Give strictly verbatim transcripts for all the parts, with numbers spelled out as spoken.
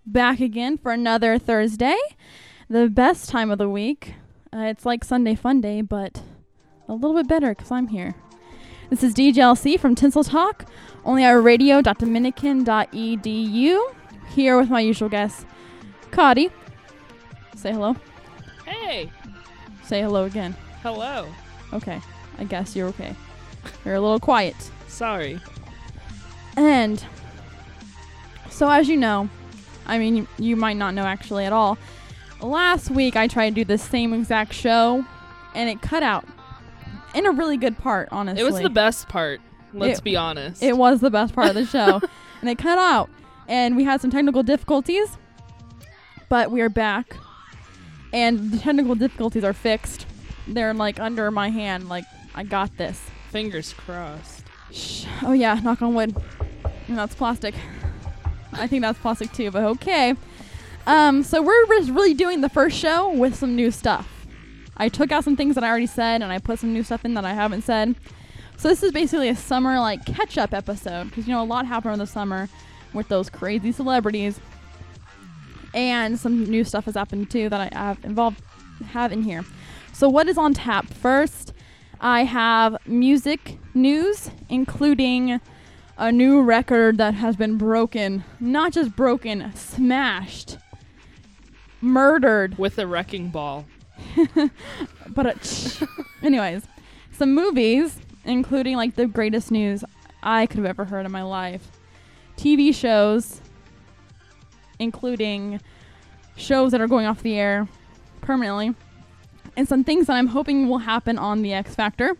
back again for another Thursday, the best time of the week. Uh, it's like Sunday Fun Day, but a little bit better because I'm here. This is D J L C from Tinsel Talk, only at radio dot dominican dot e d u, here with my usual guest, Cody. Say hello. Hey. Say hello again. Hello. Okay, I guess you're okay. You're a little quiet. Sorry. And so as you know, I mean, you, you might not know actually at all, last week I tried to do the same exact show, and it cut out in a really good part, honestly. It was the best part, let's it, be honest. It was the best part of the show, and it cut out, and we had some technical difficulties, but we are back, and the technical difficulties are fixed. They're like under my hand, like I got this. Fingers crossed. Shh. Oh yeah, knock on wood. And that's plastic. I think that's plastic too, but okay. Um, so we're just really doing the first show with some new stuff. I took out some things that I already said, and I put some new stuff in that I haven't said. So this is basically a summer like catch-up episode, because you know a lot happened in the summer with those crazy celebrities, and some new stuff has happened too that I have involved have in here. So what is on tap? First, I have music news, including a new record that has been broken. Not just broken, smashed. Murdered. With a wrecking ball. But, uh, anyways, some movies, including like the greatest news I could have ever heard in my life. T V shows, including shows that are going off the air permanently. And some things that I'm hoping will happen on the X Factor.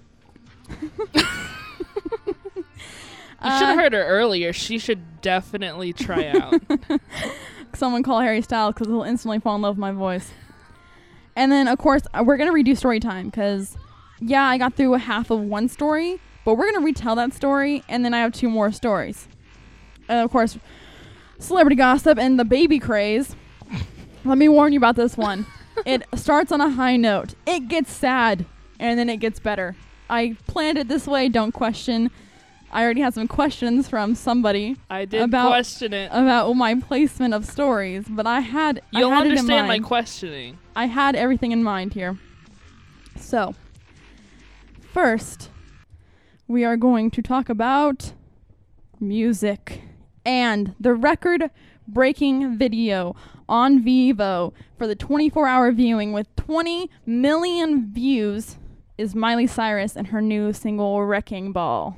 You should have uh, heard her earlier. She should definitely try out. Someone call Harry Styles because he'll instantly fall in love with my voice. And then, of course, uh, we're going to redo story time because, yeah, I got through a half of one story, but we're going to retell that story, and then I have two more stories. And, of course, celebrity gossip and the baby craze. Let me warn you about this one. It starts on a high note. It gets sad, and then it gets better. I planned it this way. Don't question. I already had some questions from somebody. I did about, question it. About my placement of stories, but I had You'll I had understand it in mind. my questioning. I had everything in mind here. So, first, we are going to talk about music and the record-breaking video on Vevo for the twenty-four hour viewing with twenty million views is Miley Cyrus and her new single Wrecking Ball.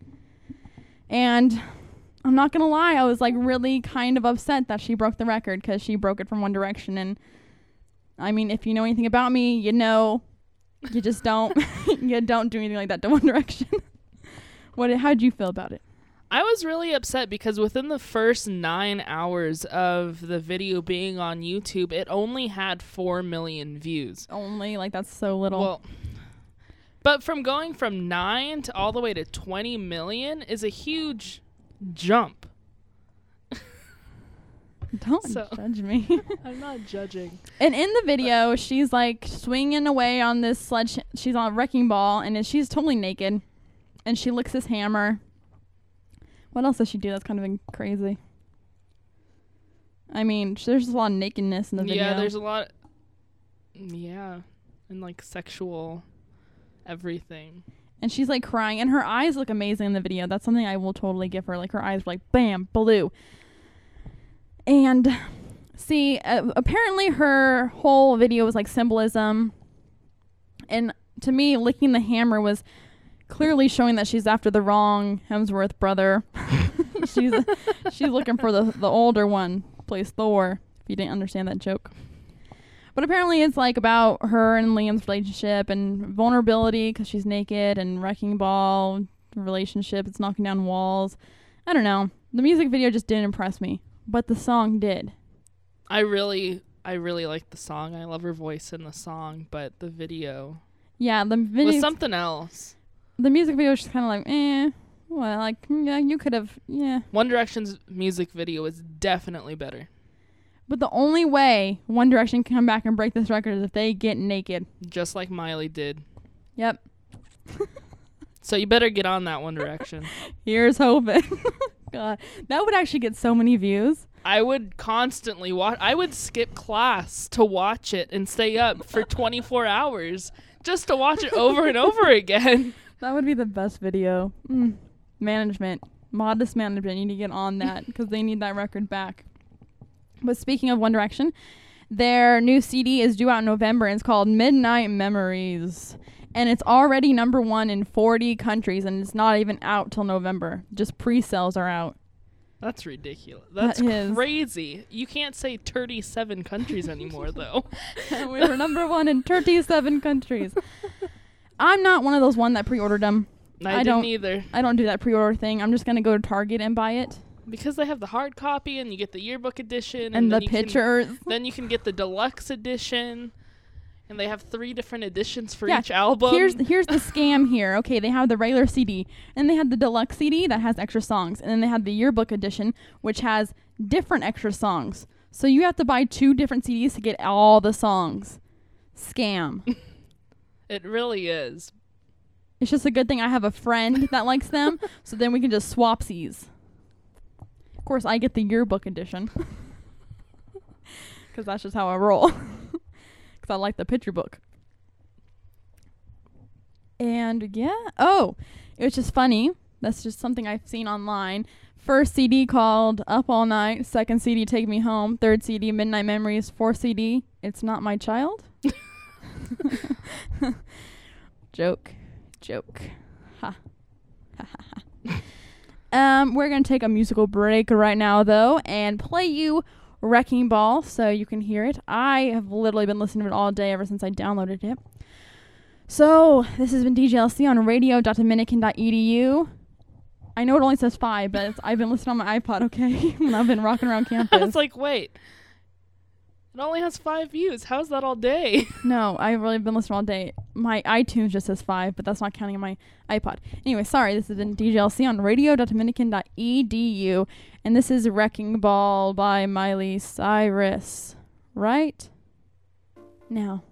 And I'm not going to lie, I was like really kind of upset that she broke the record because she broke it from One Direction. And I mean, if you know anything about me, you know, you just don't, you don't do anything like that to One Direction. What? How'd you feel about it? I was really upset because within the first nine hours of the video being on YouTube, it only had four million views. Only? Like, that's so little. Well, but from going from nine to all the way to twenty million is a huge jump. Don't so, judge me. I'm not judging. And in the video, she's like swinging away on this sledge. She's on a wrecking ball, and she's totally naked. And she licks this hammer. What else does she do that's kind of crazy? I mean, there's a lot of nakedness in the video. Yeah, there's a lot. Yeah. And like sexual everything. And she's like crying. And her eyes look amazing in the video. That's something I will totally give her. Like her eyes were like, bam, blue. And see, uh, apparently her whole video was like symbolism. And to me, licking the hammer was clearly showing that she's after the wrong Hemsworth brother. she's she's looking for the the older one, plays Thor, if you didn't understand that joke. But apparently it's like about her and Liam's relationship and vulnerability because she's naked, and wrecking ball relationship. It's knocking down walls. I don't know. The music video just didn't impress me, but the song did. I really, I really like the song. I love her voice in the song, but the video, yeah, the video was something else. The music video was just kind of like, eh. Well, like, yeah, you could have, yeah. One Direction's music video is definitely better. But the only way One Direction can come back and break this record is if they get naked. Just like Miley did. Yep. So you better get on that One Direction. Here's hoping. God, that would actually get so many views. I would constantly watch. I would skip class to watch it and stay up for twenty-four hours just to watch it over and over again. That would be the best video. Mm. Management. Modest management. You need to get on that because they need that record back. But speaking of One Direction, their new C D is due out in November, and it's called Midnight Memories. And it's already number one in forty countries, and it's not even out till November. Just pre-sales are out. That's ridiculous. That's That is. crazy. You can't say thirty-seven countries anymore, though. We were number one in thirty-seven countries. I'm not one of those one that pre-ordered them. I, I didn't don't- either. I don't do that pre-order thing. I'm just going to go to Target and buy it. Because they have the hard copy, and you get the yearbook edition. And, And then the you can- pictures. then you can get the deluxe edition. And they have three different editions for Yeah, each album. Here's here's the scam here. Okay, they have the regular C D, and they have the deluxe C D that has extra songs, and then they have the yearbook edition, which has different extra songs. So you have to buy two different C Ds to get all the songs. Scam. It really is. It's just a good thing I have a friend that likes them, so then we can just swapsies. Of course, I get the yearbook edition. Because that's just how I roll. Because I like the picture book. And yeah. Oh, it was just funny. That's just something I've seen online. First C D called Up All Night. Second C D, Take Me Home. Third C D, Midnight Memories. Fourth C D, It's Not My Child. Joke. Joke. Ha. Ha ha ha. Um, we're going to take a musical break right now, though, and play you Wrecking Ball so you can hear it. I have literally been listening to it all day ever since I downloaded it. So, this has been D J L C on radio dot dominican dot e d u. I know it only says five, but it's, I've been listening on my iPod, okay? When I've been rocking around I campus. was like, wait. It only has five views. How's that all day? No, I've really been listening all day. My iTunes just says five, but that's not counting my iPod. Anyway, sorry, this has been D J L C on radio dot dominican dot e d u, and this is Wrecking Ball by Miley Cyrus. Right now.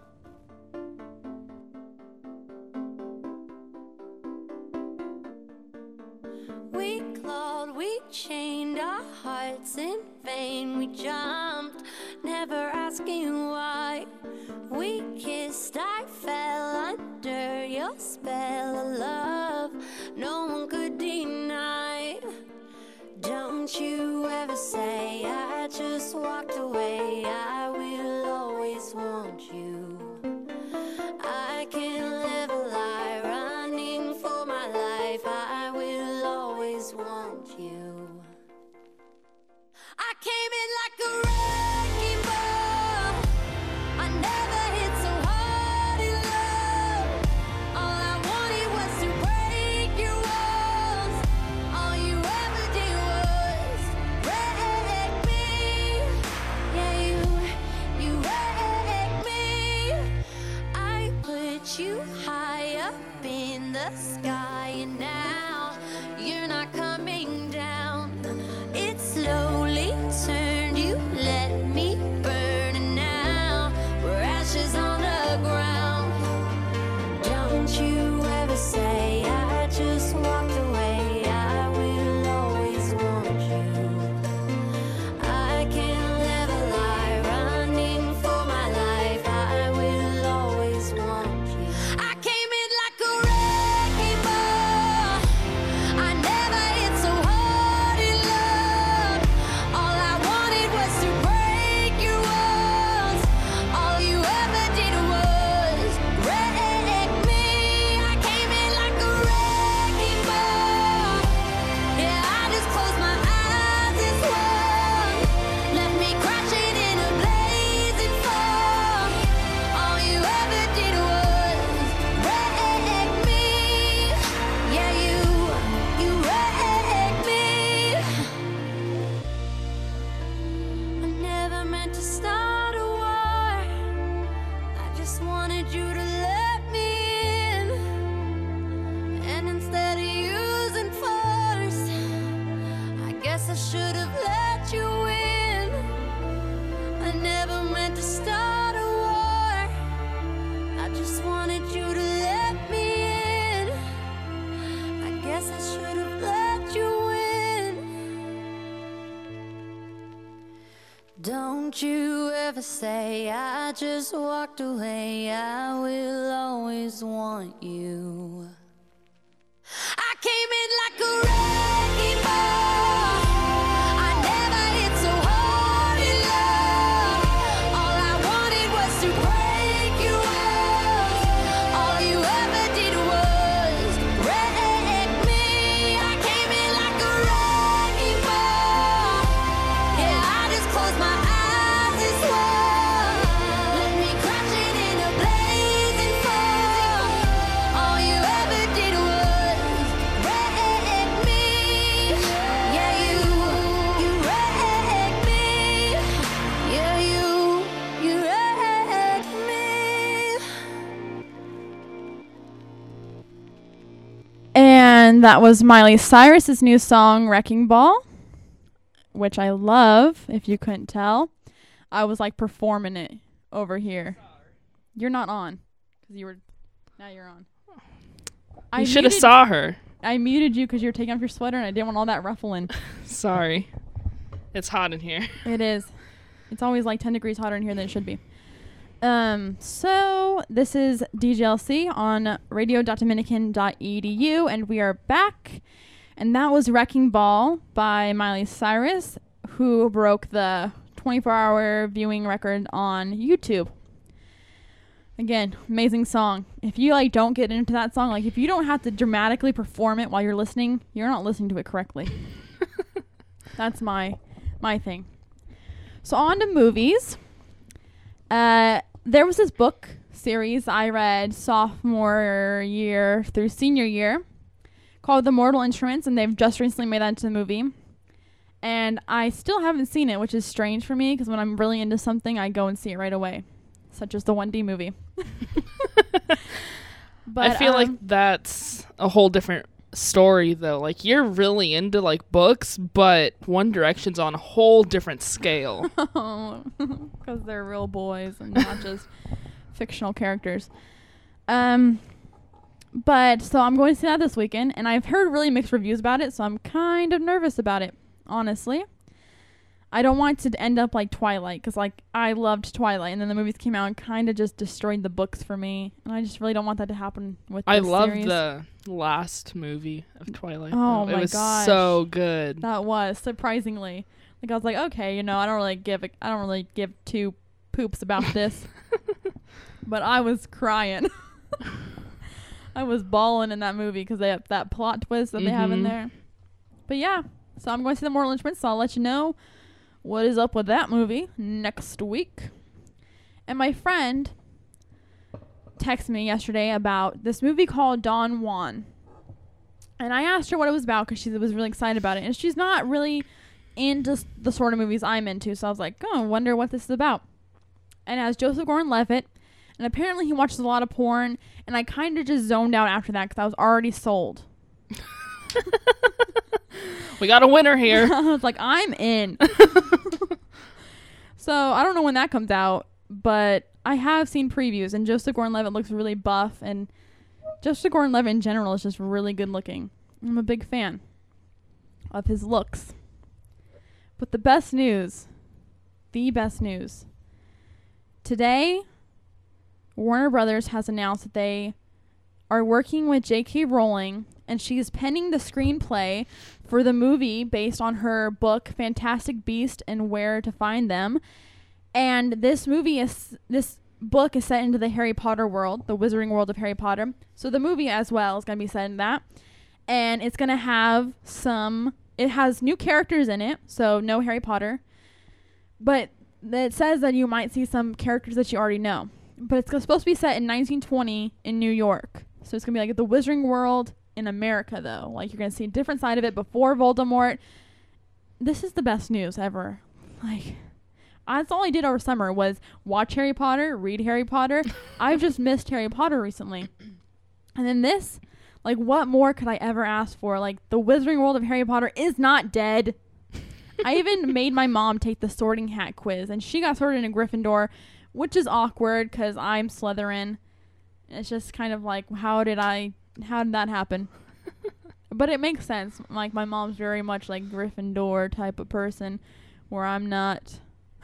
We clawed, we chained our hearts in vain. We jumped, never asking why. We kissed, I fell under your spell of love. No one could deny. Don't you ever say I just walked away. I will always want you. I can't live a lie, running for my life. I will always want you. I came in like a wrecking ball. I never hit so hard in love. All I wanted was to break your walls. All you ever did was wreck me. Yeah, you, you wrecked me. I put you high up in the sky, and now you're not coming down. It slowly turned, you let me burn, and now we're ashes on the ground. Don't you ever say I just walked away. I will always want you. I can't live a lie, running for my life. I will always want you. I came in like a wrecking ball. Don't you ever say I just walked away. I will always want you. I came in like a wrecking ball. I never hit so hard in love. All I wanted was to break you off. All you ever did was wreck me. I came in like a wrecking ball. Yeah, I just closed my eyes and swore. Let me crashing in a blazing fall. All you ever did was wreck me. Yeah, you, you wrecked me. Yeah, you, you wrecked me. And that was Miley Cyrus's new song, Wrecking Ball, which I love, if you couldn't tell. I was like performing it over here. You're not on. Because you were, now you're on. I You should have muted- saw her. I muted you because you were taking off your sweater and I didn't want all that ruffling. Sorry. It's hot in here. It is. It's always like ten degrees hotter in here than it should be. Um, so this is D G L C on radio dot dominican dot e d u, and we are back. And that was Wrecking Ball by Miley Cyrus, who broke the twenty-four hour viewing record on YouTube. Again, amazing song. If you like don't get into that song, like if you don't have to dramatically perform it while you're listening, you're not listening to it correctly. That's my my thing. So on to movies. Uh, there was this book series I read sophomore year through senior year called The Mortal Instruments, and they've just recently made that into the movie. And I still haven't seen it, which is strange for me because when I'm really into something, I go and see it right away, such as the one D movie. But I feel like um, that's a whole different story, though. Like, you're really into, like, books, but One Direction's on a whole different scale. because they're real boys and not just fictional characters. Um, but so I'm going to see that this weekend, and I've heard really mixed reviews about it, so I'm kind of nervous about it, honestly. I don't want it to end up like Twilight, because like I loved Twilight, and then the movies came out and kind of just destroyed the books for me, and I just really don't want that to happen with I this love series. the last movie of Twilight. Oh though. my It was gosh. so good. That was surprisingly. Like I was like, okay, you know, I don't really give a, I don't really give two poops about this, but I was crying. I was bawling in that movie because they have that plot twist that they have in Mhm. there. But yeah, so I'm going to see The Mortal Instruments, so I'll let you know what is up with that movie next week. And my friend texted me yesterday about this movie called Don Juan. And I asked her what it was about because she was really excited about it. And she's not really into s- the sort of movies I'm into. So I was like, oh, I wonder what this is about. And it has Joseph Gordon-Levitt. And apparently he watches a lot of porn. And I kind of just zoned out after that because I was already sold. We got a winner here. I was like, I'm in. So I don't know when that comes out, but I have seen previews, and Joseph Gordon-Levitt looks really buff, and Joseph Gordon-Levitt in general is just really good looking. I'm a big fan of his looks. But the best news, the best news, today, Warner Brothers has announced that they are working with J K Rowling, and she is penning the screenplay for the movie based on her book Fantastic Beasts and Where to Find Them. And this movie is this book is set into the Harry Potter world, the Wizarding World of Harry Potter. So the movie as well is going to be set in that. And it's going to have some it has new characters in it, so no Harry Potter. But it says that you might see some characters that you already know. But it's supposed to be set in nineteen twenty in New York. So it's going to be like the Wizarding World in America, though. Like, you're going to see a different side of it before Voldemort. This is the best news ever. Like, that's all I did over summer was watch Harry Potter, read Harry Potter. I've just missed Harry Potter recently. And then this, like, what more could I ever ask for? Like, the Wizarding World of Harry Potter is not dead. I even made my mom take the Sorting Hat quiz, and she got sorted in a Gryffindor, which is awkward because I'm Slytherin. It's just kind of like, how did I, how did that happen? But it makes sense. Like, my mom's very much like Gryffindor type of person, where I'm not,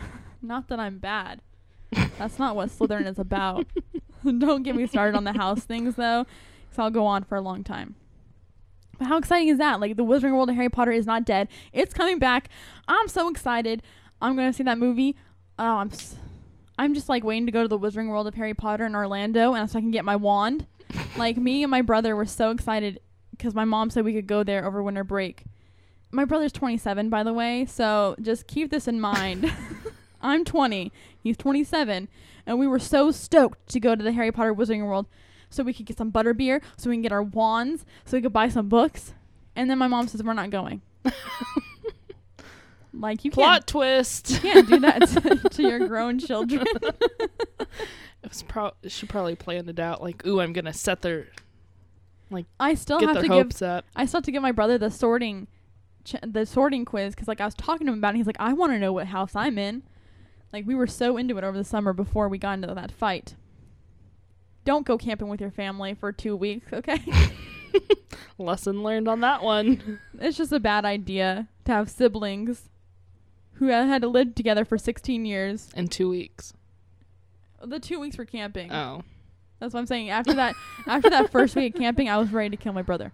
Not that I'm bad. That's not what Slytherin is about. Don't get me started on the house things, though, because I'll go on for a long time. But how exciting is that? Like, the Wizarding World of Harry Potter is not dead. It's coming back. I'm so excited. I'm going to see that movie. Oh, I'm s- I'm just, like, waiting to go to the Wizarding World of Harry Potter in Orlando, and so I can get my wand. Like, me and my brother were so excited because my mom said we could go there over winter break. My brother's twenty-seven, by the way, so just keep this in mind. I'm twenty. He's twenty-seven. And we were so stoked to go to the Harry Potter Wizarding World so we could get some butterbeer, so we can get our wands, so we could buy some books. And then my mom says we're not going. Like, you Plot can't, twist. you can't do that to, to your grown children. It was pro- she probably planned it out. Like, ooh, I'm gonna set their like I still get have their to hopes give up. I still have to give my brother the sorting ch- the sorting quiz because, like, I was talking to him about it. And he's like, I want to know what house I'm in. Like, we were so into it over the summer before we got into that fight. Don't go camping with your family for two weeks, okay? Lesson learned on that one. It's just a bad idea to have siblings who had had to live together for sixteen years. In two weeks. The two weeks for camping. Oh. That's what I'm saying. After that, after that first week of camping, I was ready to kill my brother.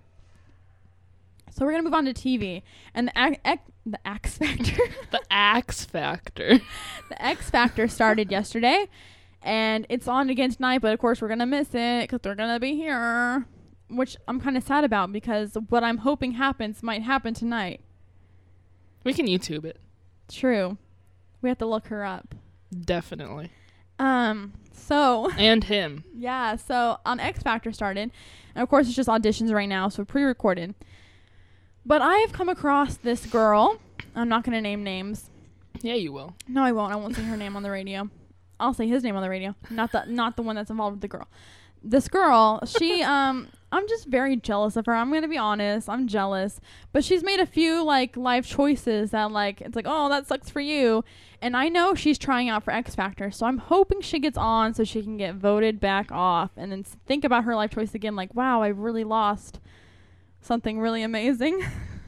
So we're gonna move on to T V and the ac- ac- the X Factor. The Axe Factor. The X Factor started yesterday, and it's on again tonight. But of course, we're gonna miss it because they're gonna be here, which I'm kind of sad about because what I'm hoping happens might happen tonight. We can YouTube it. True, we have to look her up. Definitely. Um. So. And him. Yeah. So on X Factor started, and of course it's just auditions right now, so pre-recorded. But I have come across this girl. I'm not going to name names. Yeah, you will. No, I won't. I won't say her name on the radio. I'll say his name on the radio. Not the not the one that's involved with the girl. This girl, she, um, I'm just very jealous of her. I'm going to be honest. I'm jealous. But she's made a few, like, life choices that, like, it's like, oh, that sucks for you. And I know she's trying out for X Factor. So I'm hoping she gets on so she can get voted back off. And then think about her life choice again. Like, wow, I really lost something really amazing.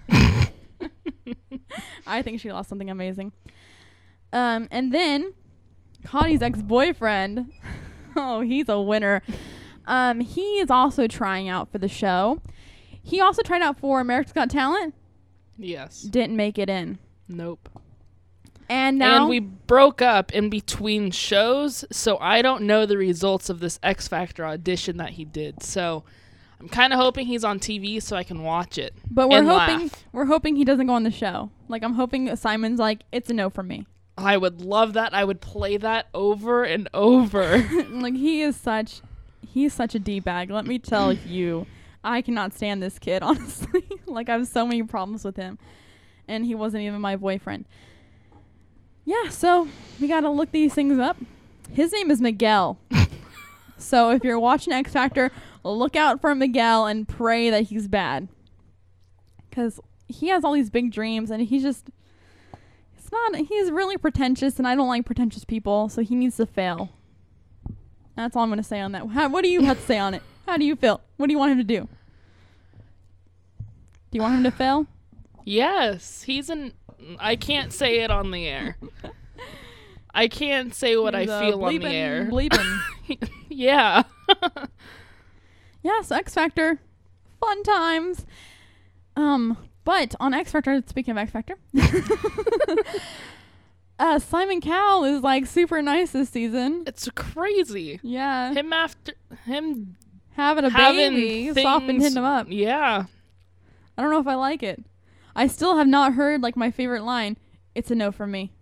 I think she lost something amazing. Um, and then Connie's ex-boyfriend, oh, he's a winner. Um, he is also trying out for the show. He also tried out for America's Got Talent. Yes. Didn't make it in. Nope. And now And we broke up in between shows, so I don't know the results of this X Factor audition that he did. So I'm kind of hoping he's on T V so I can watch it. But we're and hoping laugh. we're hoping he doesn't go on the show. Like, I'm hoping Simon's like, it's a no for me. I would love that. I would play that over and over. Like, he is such he's such a D-bag. Let me tell you. I cannot stand this kid, honestly. Like, I have so many problems with him. And he wasn't even my boyfriend. Yeah, so we got to look these things up. His name is Miguel. So if you're watching X Factor, look out for Miguel and pray that he's bad. Because he has all these big dreams, and he's just... It's not... He's really pretentious, and I don't like pretentious people, so he needs to fail. That's all I'm going to say on that. How, what do you have to say on it? How do you feel? What do you want him to do? Do you want him to fail? Yes, he's an... I can't say it on the air. I can't say what He's, I uh, feel on the bleeping, air. Bleeping. Yeah. Yeah, so X Factor, fun times. Um, but on X Factor, speaking of X Factor, uh, Simon Cowell is like super nice this season. It's crazy. Yeah, Him after... Him having a having baby, things, softened him up. Yeah. I don't know if I like it. I still have not heard like my favorite line. It's a no for me.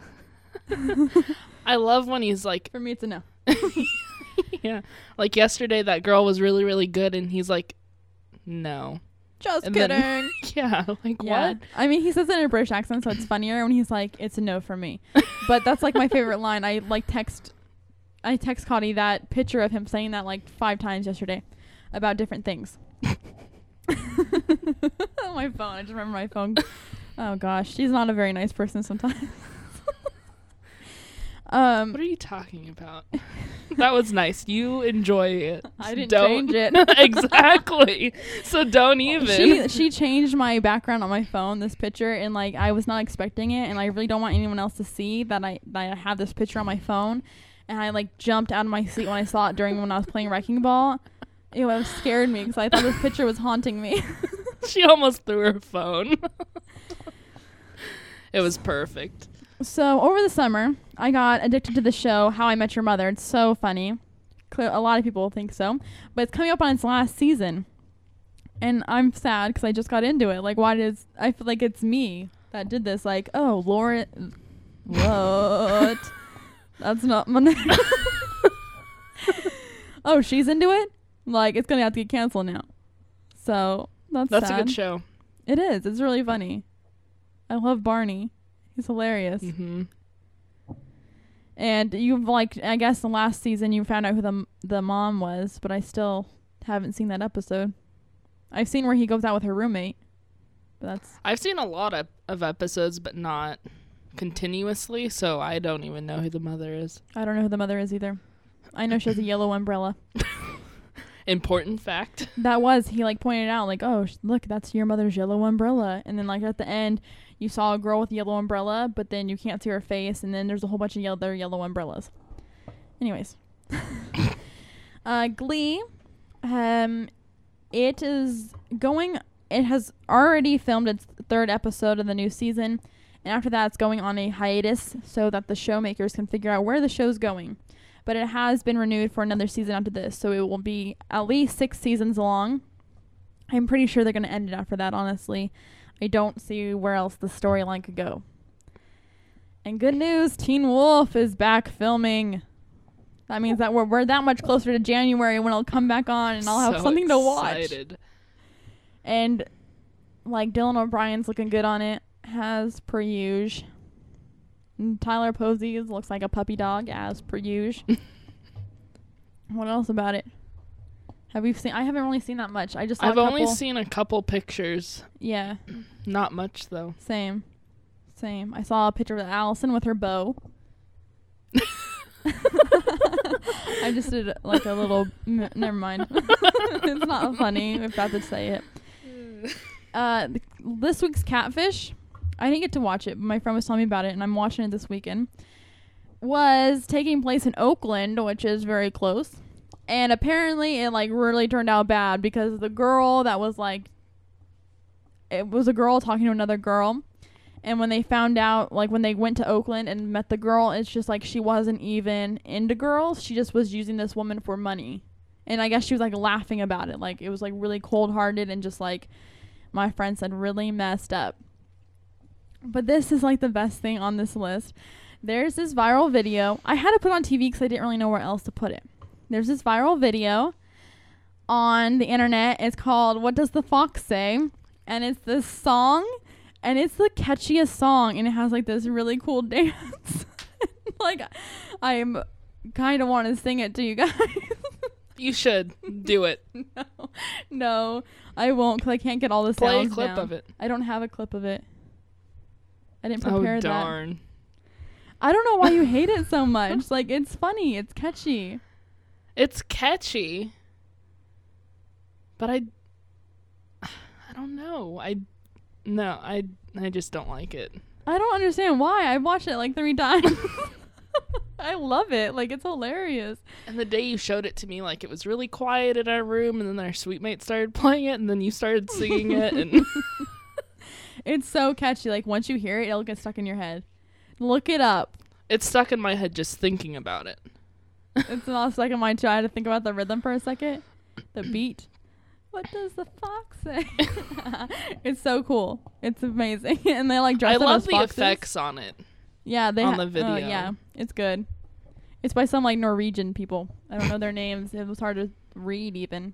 I love when he's like... For me, it's a no. Yeah. Like yesterday, that girl was really, really good, and he's like, no. Just And kidding. then- Yeah, like Yeah. what? I mean, he says it in a British accent, so it's funnier when he's like, it's a no for me. But that's like my favorite line. I like text, I text Cotty that picture of him saying that like five times yesterday about different things. My phone. I just remember my phone. Oh gosh, she's not a very nice person sometimes. um, What are you talking about? That was nice. You enjoy it. I didn't don't. change it. Exactly. So don't even. She she changed my background on my phone, this picture, and like I was not expecting it, and I really don't want anyone else to see that I that I have this picture on my phone. And I like jumped out of my seat when I saw it during when I was playing Wrecking Ball. It was scared me because I thought this picture was haunting me. She almost threw her phone. It was perfect. So over the summer, I got addicted to the show How I Met Your Mother. It's so funny. Cle- A lot of people think so. But it's coming up on its last season. And I'm sad because I just got into it. Like, why does... I feel like it's me that did this. Like, oh, Laura... What? That's not my name. Oh, she's into it? Like, it's going to have to get canceled now. So, that's That's sad. a good show. It is. It's really funny. I love Barney. He's hilarious. Mm-hmm. And you've like, I guess the last season you found out who the the mom was, but I still haven't seen that episode. I've seen where he goes out with her roommate. But that's I've seen a lot of, of episodes, but not continuously, so I don't even know who the mother is. I don't know who the mother is either. I know she has a yellow umbrella. Important fact. That was, he like pointed out like, oh, sh- look, that's your mother's yellow umbrella. And then like at the end, you saw a girl with a yellow umbrella, but then you can't see her face. And then there's a whole bunch of yellow, other yellow umbrellas. Anyways. uh, Glee. Um, it is going, it has already filmed its third episode of the new season. And after that, it's going on a hiatus so that the show makers can figure out where the show's going. But it has been renewed for another season after this, so it will be at least six seasons long. I'm pretty sure they're going to end it after that, honestly. I don't see where else the storyline could go. And good news, Teen Wolf is back filming. That means that we're, we're that much closer to January when it'll come back on and I'll have So something to watch. excited. And, like, Dylan O'Brien's looking good on it, as per usual. And Tyler Posey looks like a puppy dog, as per usual. What else about it? Have you seen? I haven't really seen that much. I just saw I've a only couple- seen a couple pictures. Yeah, Not much, though. same, same. I saw a picture of Allison with her bow. I just did like a little. M- never mind. It's not funny if I have to say it. Uh, th- this week's Catfish. I didn't get to watch it, but my friend was telling me about it, and I'm watching it this weekend. Was taking place in Oakland, which is very close. And apparently it, like, really turned out bad because the girl that was, like... It was a girl talking to another girl. And when they found out, like, when they went to Oakland and met the girl, it's just, like, she wasn't even into girls. She just was using this woman for money. And I guess she was, like, laughing about it. Like, it was, like, really cold-hearted and just, like, my friend said, really messed up. But this is like the best thing on this list. There's this viral video. I had to put it on T V because I didn't really know where else to put it. There's this viral video on the internet. It's called What Does the Fox Say? And it's this song. And it's the catchiest song. And it has like this really cool dance. Like, I'm kind of want to sing it to you guys. You should do it. No, no, I won't because I can't get all the Play a sounds clip down. of it. I don't have a clip of it. I didn't Oh, prepare that. darn. I don't know why you hate it so much. Like, it's funny. It's catchy. It's catchy. But I... I don't know. I... No, I, I just don't like it. I don't understand why. I've watched it like three times. I love it. Like, it's hilarious. And the day you showed it to me, like, it was really quiet in our room, and then our suite mate started playing it, and then you started singing it, and... It's so catchy. Like, once you hear it, it'll get stuck in your head. Look it up. It's stuck in my head just thinking about it. It's not stuck in my head. I had to think about the rhythm for a second. The beat. What does the fox say? It's so cool. It's amazing. And they, like, dress I up love as the foxes. effects on it. Yeah, they on ha- the video. Oh, yeah, it's good. It's by some, like, Norwegian people. I don't know their names. It was hard to read, even.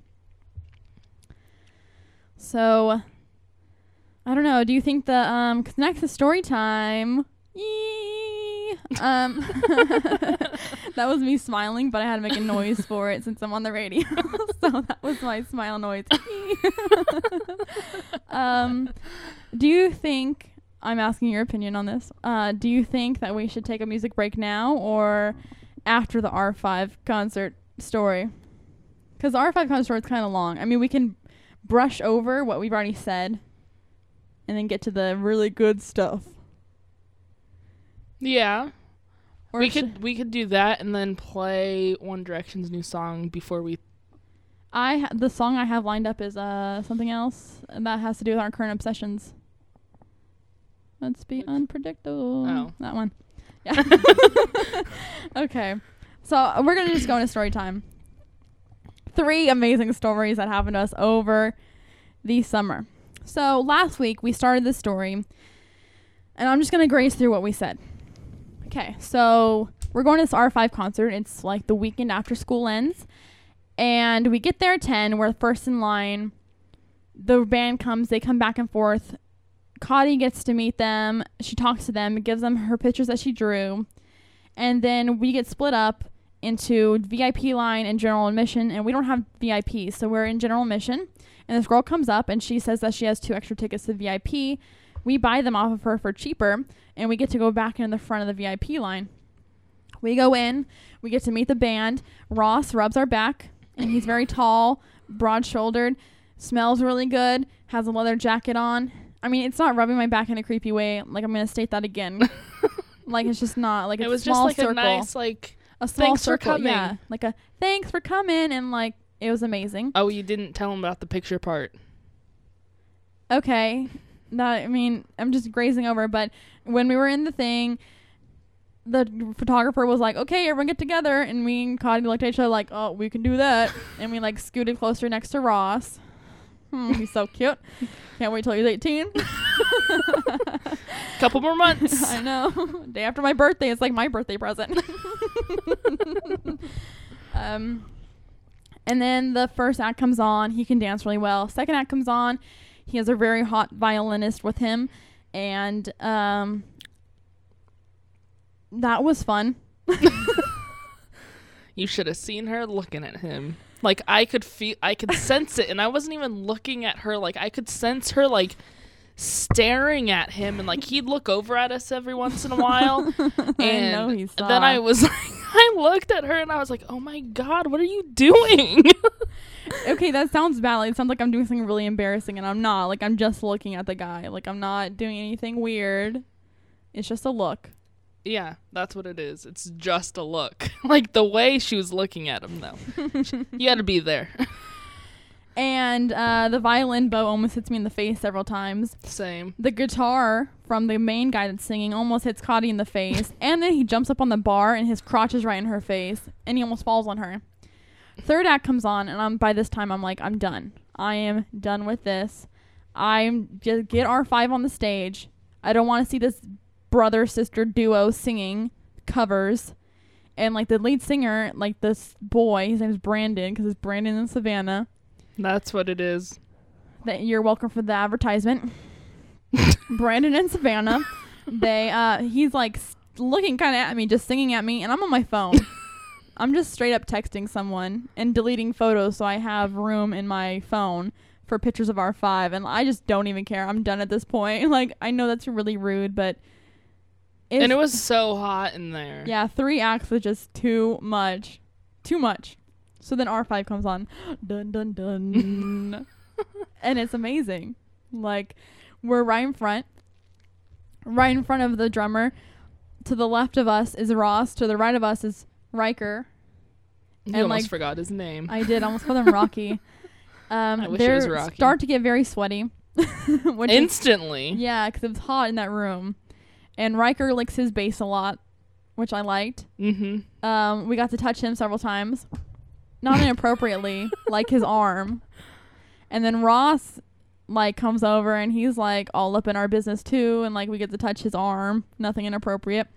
So... I don't know. Do you think the um? Cause next is story time. Yee. Um, that was me smiling, but I had to make a noise for it since I'm on the radio. So that was my smile noise. um, do you think? I'm asking your opinion on this. Uh, do you think that we should take a music break now, or after the R five concert story. Because the R five concert is kind of long. I mean, we can brush over what we've already said and then get to the really good stuff. Yeah. Or we sh- could we could do that and then play One Direction's new song before we... I ha- the song I have lined up is uh something else, and that has to do with our current obsessions. Let's be unpredictable. Oh. That one. Yeah. Okay. So we're going to just go into story time. Three amazing stories that happened to us over the summer. So last week we started this story, and I'm just going to graze through what we said. Okay, so we're going to this R five concert. It's like the weekend after school ends, and we get there at ten. We're first in line. The band comes. They come back and forth. Cotty gets to meet them. She talks to them, gives them her pictures that she drew, and then we get split up into V I P line and general admission, and we don't have V I P, so we're in general admission. And this girl comes up and she says that she has two extra tickets to V I P. We buy them off of her for cheaper, and we get to go back in the front of the V I P line. We go in, we get to meet the band. Ross rubs our back, and he's very tall, broad-shouldered, smells really good, has a leather jacket on. I mean, it's not rubbing my back in a creepy way. Like, I'm going to state that again. Like, it's just not. Like, it's it was a small just like circle. a nice, like, a small thanks circle, for coming. yeah. Like a, thanks for coming, and, like, it was amazing. Oh, you didn't tell him about the picture part. Okay. That, I mean, I'm just grazing over, but when we were in the thing, the photographer was like, okay, everyone get together, and me and Cotty looked at each other like, oh, we can do that. And we, like, scooted closer next to Ross. Hmm, he's so cute. Can't wait till he's eighteen. Couple more months. I know. Day after my birthday, it's like my birthday present. um, and then the first act comes on. He can dance really well. Second act comes on. He has a very hot violinist with him, and um, that was fun. You should have seen her looking at him. Like, I could feel, I could sense it, and I wasn't even looking at her. Like, I could sense her, like, staring at him, and, like, he'd look over at us every once in a while. And I know he saw. then I was like, I looked at her, and I was like, oh, my God, what are you doing? Okay, that sounds bad. Like, it sounds like I'm doing something really embarrassing, and I'm not. Like, I'm just looking at the guy. Like, I'm not doing anything weird. It's just a look. Yeah, that's what it is. It's just a look. Like, the way she was looking at him, though. You had to be there. And uh, the violin bow almost hits me in the face several times. Same. The guitar from the main guy that's singing almost hits Cotty in the face. And then he jumps up on the bar, and his crotch is right in her face. And he almost falls on her. Third act comes on, and I'm by this time, I'm like, I'm done. I am done with this. I'm just get R five on the stage. I don't want to see this brother-sister duo singing covers. And, like, the lead singer, like, this boy, his name is Brandon, because it's Brandon and Savannah. That's what it is. That you're welcome for the advertisement. Brandon and Savannah, they, uh, he's, like, looking kind of at me, just singing at me, and I'm on my phone. I'm just straight up texting someone and deleting photos so I have room in my phone for pictures of R five, and I just don't even care. I'm done at this point. Like, I know that's really rude, but... And it was so hot in there. Yeah, three acts was just too much. Too much. So then R five comes on. Dun, dun, dun. And it's amazing. Like, we're right in front. Right in front of the drummer. To the left of us is Ross. To the right of us is Riker. You and almost like, forgot his name. I did. I almost called him Rocky. Um, I wish it was Rocky. Start to get very sweaty. Instantly. Is, yeah, because it was hot in that room. And Riker licks his bass a lot, which I liked. Mm-hmm. Um, we got to touch him several times. Not inappropriately, like his arm. And then Ross, like, comes over and he's, like, all up in our business, too. And, like, we get to touch his arm. Nothing inappropriate.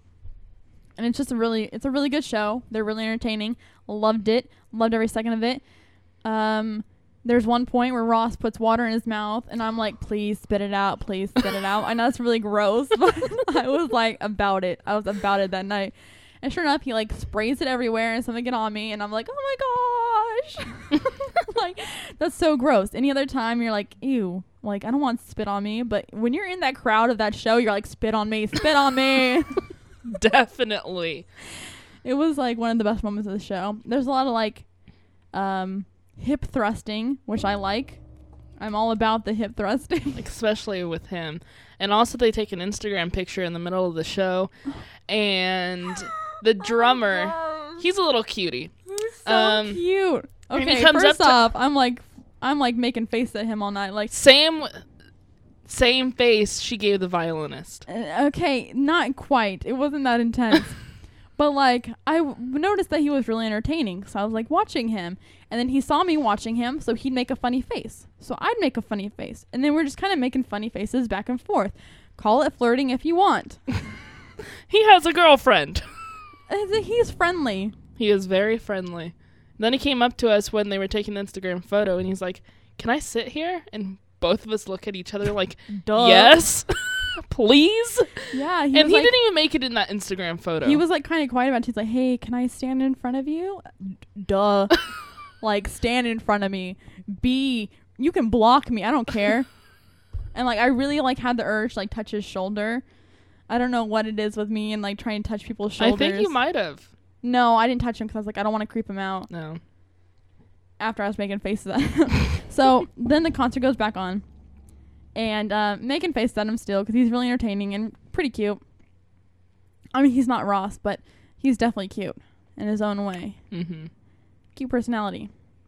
And it's just a really, it's a really good show. They're really entertaining. Loved it. Loved every second of it. Um... There's one point where Ross puts water in his mouth, and I'm like, please spit it out, please spit it out. I know it's really gross, but I was like about it. I was about it that night. And sure enough, he like sprays it everywhere and something get on me, and I'm like, oh my gosh. Like, that's so gross. Any other time, you're like, ew. Like, I don't want spit on me. But when you're in that crowd of that show, you're like, spit on me, spit on me. Definitely. It was like one of the best moments of the show. There's a lot of like um, hip thrusting, which I like. I'm all about the hip thrusting. Like, especially with him. And also they take an Instagram picture in the middle of the show. And the drummer, Oh, he's a little cutie. he's so um, cute. and he Okay, comes first up to- off, I'm like, I'm like making faces at him all night. Like, Same same face she gave the violinist. uh, okay, not quite. It wasn't that intense. But like, I w- noticed that he was really entertaining. So I was like watching him. And then he saw me watching him. So he'd make a funny face. So I'd make a funny face. And then we're just kind of making funny faces back and forth. Call it flirting if you want. He has a girlfriend. Uh, He's friendly. He is very friendly. Then he came up to us when they were taking the Instagram photo, and he's like, "Can I sit here?" And both of us look at each other like, Duh. "Yes, please." Yeah. He and was he like, didn't even make it in that Instagram photo. He was like kind of quiet about it. He's like, "Hey, can I stand in front of you?" D- Duh. Like, stand in front of me. B, you can block me. I don't care. And like, I really like had the urge to like touch his shoulder. I don't know what it is with me and like trying to touch people's I shoulders. think you might have. No, I didn't touch him because I was like, I don't want to creep him out. No. After I was making faces at him. So then the concert goes back on. And uh, making faces at him still because he's really entertaining and pretty cute. I mean, he's not Ross, but he's definitely cute in his own way. Mm-hmm. Cute personality.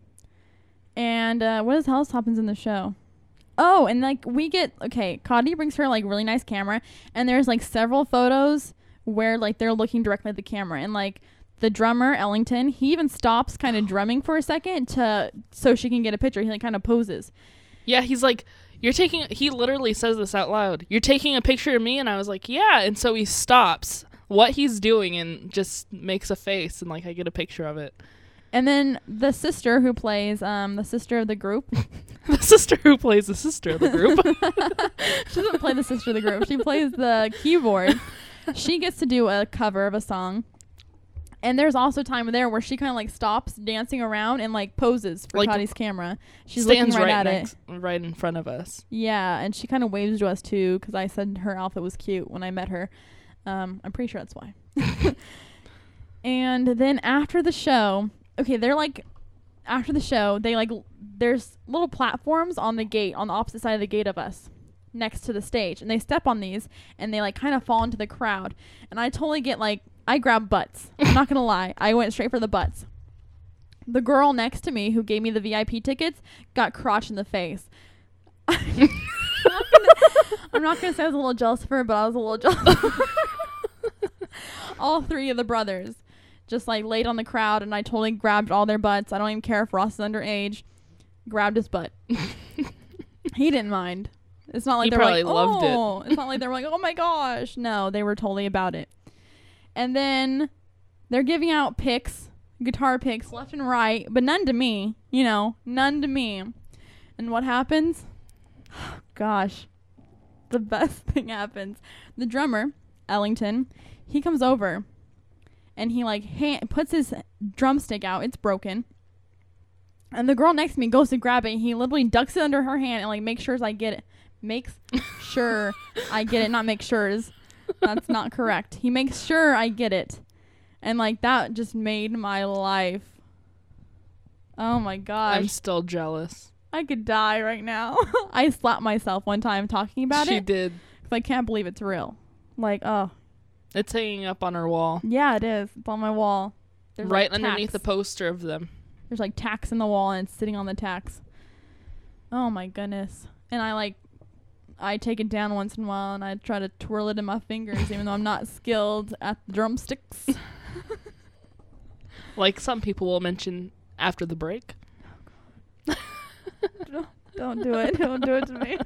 And uh, what else happens in the show? Oh, and like we get, okay, Cody brings her like really nice camera. And there's like several photos where like they're looking directly at the camera. And like the drummer, Ellington, he even stops kind of drumming for a second to so she can get a picture. He like kind of poses. Yeah, he's like, "You're taking," he literally says this out loud, "You're taking a picture of me?" And I was like, "Yeah." And so he stops what he's doing and just makes a face, and like I get a picture of it. And then the sister who plays um the sister of the group. The sister who plays the sister of the group. She doesn't play the sister of the group. She plays the keyboard. She gets to do a cover of a song. And there's also time there where she kind of like stops dancing around and like poses for Like, Cody's camera. She's Stands looking right, right at next, it. right in front of us. Yeah, and she kind of waves to us too because I said her outfit was cute when I met her. Um, I'm pretty sure that's why. And then after the show, okay, they're like, after the show, they like, l- there's little platforms on the gate, on the opposite side of the gate of us, next to the stage. And they step on these and they like kind of fall into the crowd. And I totally get like, I grab butts. I'm not going to lie. I went straight for the butts. The girl next to me who gave me the V I P tickets got crotch in the face. I'm not going to say I was a little jealous of her, but I was a little jealous of her. All three of the brothers just like laid on the crowd, and I totally grabbed all their butts. I don't even care if Ross is underage. Grabbed his butt. He didn't mind. It's not like He they were probably like, loved it. oh. It's not like they were like, oh my gosh. No, they were totally about it. And then they're giving out picks, guitar picks left and right, but none to me. You know, none to me. And what happens? Gosh, the best thing happens. The drummer, Ellington, he comes over and he like hand, puts his drumstick out. It's broken. And the girl next to me goes to grab it. And he literally ducks it under her hand and like makes sure I get it. Makes sure I get it, not make sure's. That's not correct. He makes sure I get it. And like that just made my life. Oh my gosh. I'm still jealous. I could die right now. I slapped myself one time talking about she it. did. Because I can't believe it's real. Like, oh. It's hanging up on our wall. Yeah, it is. It's on my wall. There's right like underneath the tacks. poster of them. There's like tacks in the wall and it's sitting on the tacks. Oh my goodness. And I like, I take it down once in a while and I try to twirl it in my fingers even though I'm not skilled at the drumsticks. Like some people will mention after the break. don't, don't do it. Don't do it to me.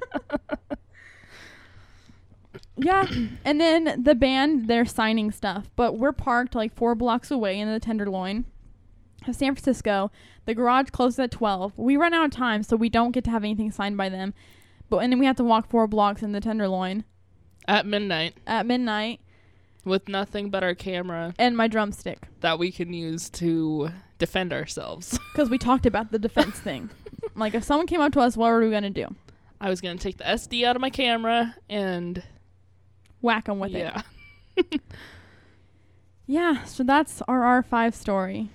Yeah. And then the band, they're signing stuff. But we're parked like four blocks away in the Tenderloin of San Francisco. The garage closes at twelve. We run out of time, so we don't get to have anything signed by them. But and then we have to walk four blocks in the Tenderloin At midnight. at midnight With nothing but our camera and my drumstick. that we can use to defend ourselves. Because we talked about the defense thing. Like, if someone came up to us, what were we going to do? I was going to take the S D out of my camera and Whack them with yeah. it. Yeah, so that's our R five story.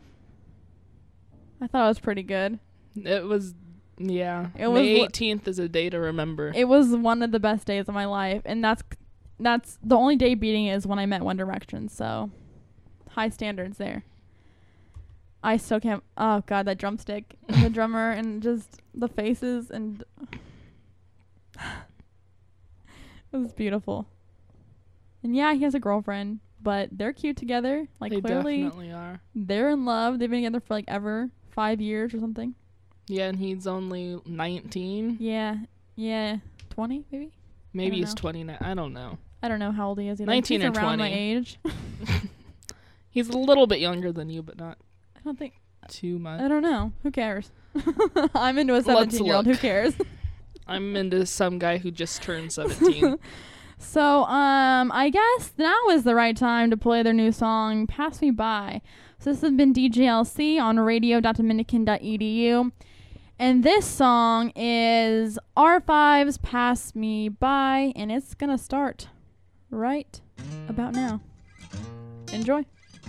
I thought it was pretty good. It was, yeah. It was May li- eighteenth is a day to remember. It was one of the best days of my life, and that's that's the only day beating it is when I met One Direction. So high standards there. I still can't. Oh god, that drumstick, and the drummer, and just the faces, and it was beautiful. And yeah, he has a girlfriend, but they're cute together. Like they clearly, definitely are. they're in love. They've been together for like ever five years or something. Yeah, and he's only nineteen. Yeah, yeah, twenty maybe. Maybe he's know. twenty-nine. I don't know. I don't know how old he is. Either. nineteen He's or around my twenty. age. He's a little bit younger than you, but not I don't think. too much. I don't know. Who cares? I'm into a seventeen-year-old. Who look. cares? I'm into some guy who just turned seventeen. So, um, I guess now is the right time to play their new song, Pass Me By. So this has been D J L C on radio dot dominican dot e d u. And this song is R five's Pass Me By, and it's going to start right about now. Enjoy.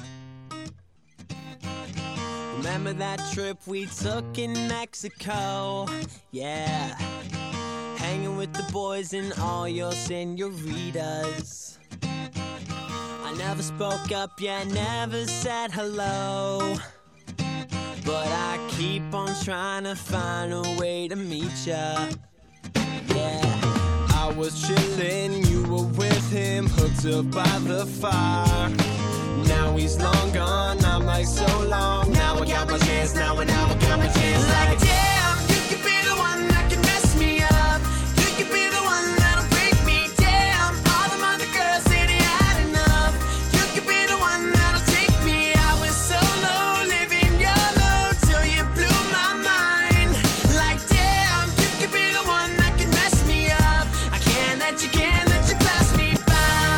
Remember that trip we took in Mexico? Yeah. Hanging with the boys and all your senoritas. I never spoke up, yeah, never said hello. But I keep on trying to find a way to meet ya. Yeah. I was chillin', you were with him, hooked up by the fire. Now he's long gone, I'm like so long. Now I got my chance, now and now I got my chance. Like damn, you could be the one that can mess me up. You could be the one that'll break me. Damn, all them other girls say they had enough. You could be the one that'll take me. I was so low, living your low till you blew my mind. Like damn, you could be the one that can mess me up. I can't let you, can't let you pass me by.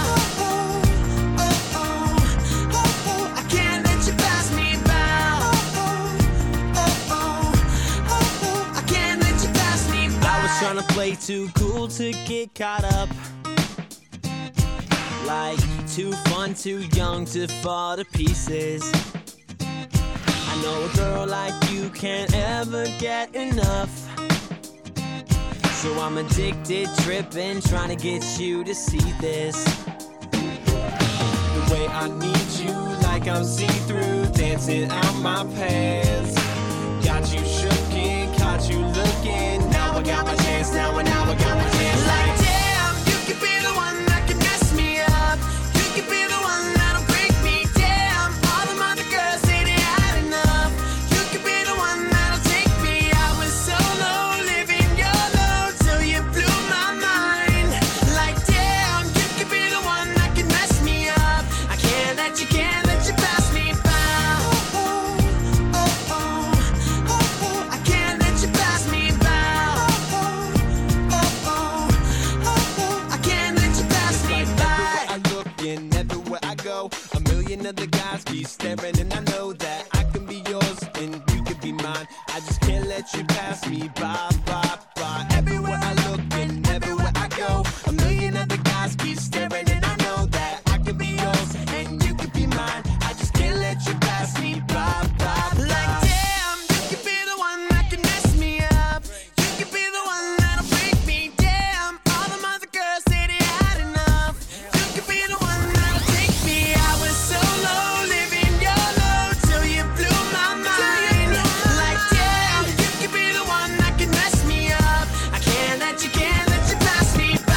Trying to play too cool to get caught up. Like too fun, too young to fall to pieces. I know a girl like you can't ever get enough. So I'm addicted, tripping, trying to get you to see this. The way I need you, like I'm see-through, dancing out my pants. Got you shookin', caught you looking. Now I got my chance, now and now I got my chance. Like damn, you could be the one that can mess me up. You could be the one that'll break me. Damn, all them other girls say they had enough. You could be the one that'll take me. I was so low, living your low till you blew my mind. Like damn, you could be the one that can mess me up. I can't let you, can't let you pass me by. A million other guys keep staring, and I know that I can be yours and you can be mine. I just can't let you pass me by, by, by. Everywhere I look and everywhere I go, a million other guys keep staring, and I know that I can be yours and you can be mine. I just can't let you pass me by, by, by. Like damn, you could be the one that can mess me up. You could be the one that'll break me. Damn, all them other girls say they had enough. You could be the one that'll take me. I was so low, living your low till you blew my mind. Like damn, you could be the one that can mess me up. I can't let you, can't let you pass me by.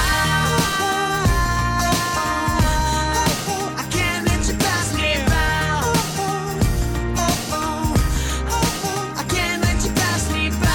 I can't let you pass me by. I can't let you pass me by.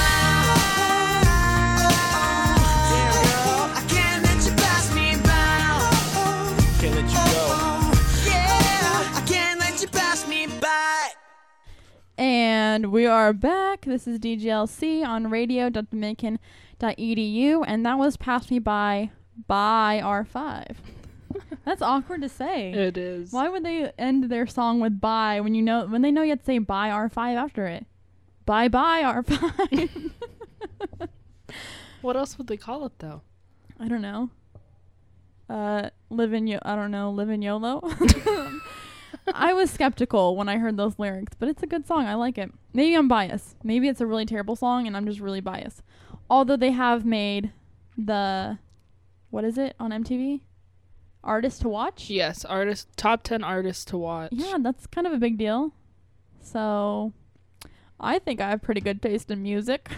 Damn girl, I can't let you pass me by. Can't let you go. Yeah, I can't let you pass me by. And we are back. This is D J L C on radio dot dominican dot e d u, and that was Pass Me By by R five. That's awkward to say. It is. Why would they end their song with bye when you know when they know you have to say bye R five after it? Bye bye R five. What else would they call it though? I don't know. Uh, live in yo- I don't know. Live in YOLO. I was skeptical when I heard those lyrics, but it's a good song. I like it. Maybe I'm biased. Maybe it's a really terrible song and I'm just really biased. Although they have made the, what is it on M T V? Artist to watch? Yes, artist top ten artists to watch. Yeah, that's kind of a big deal. So, I think I have pretty good taste in music.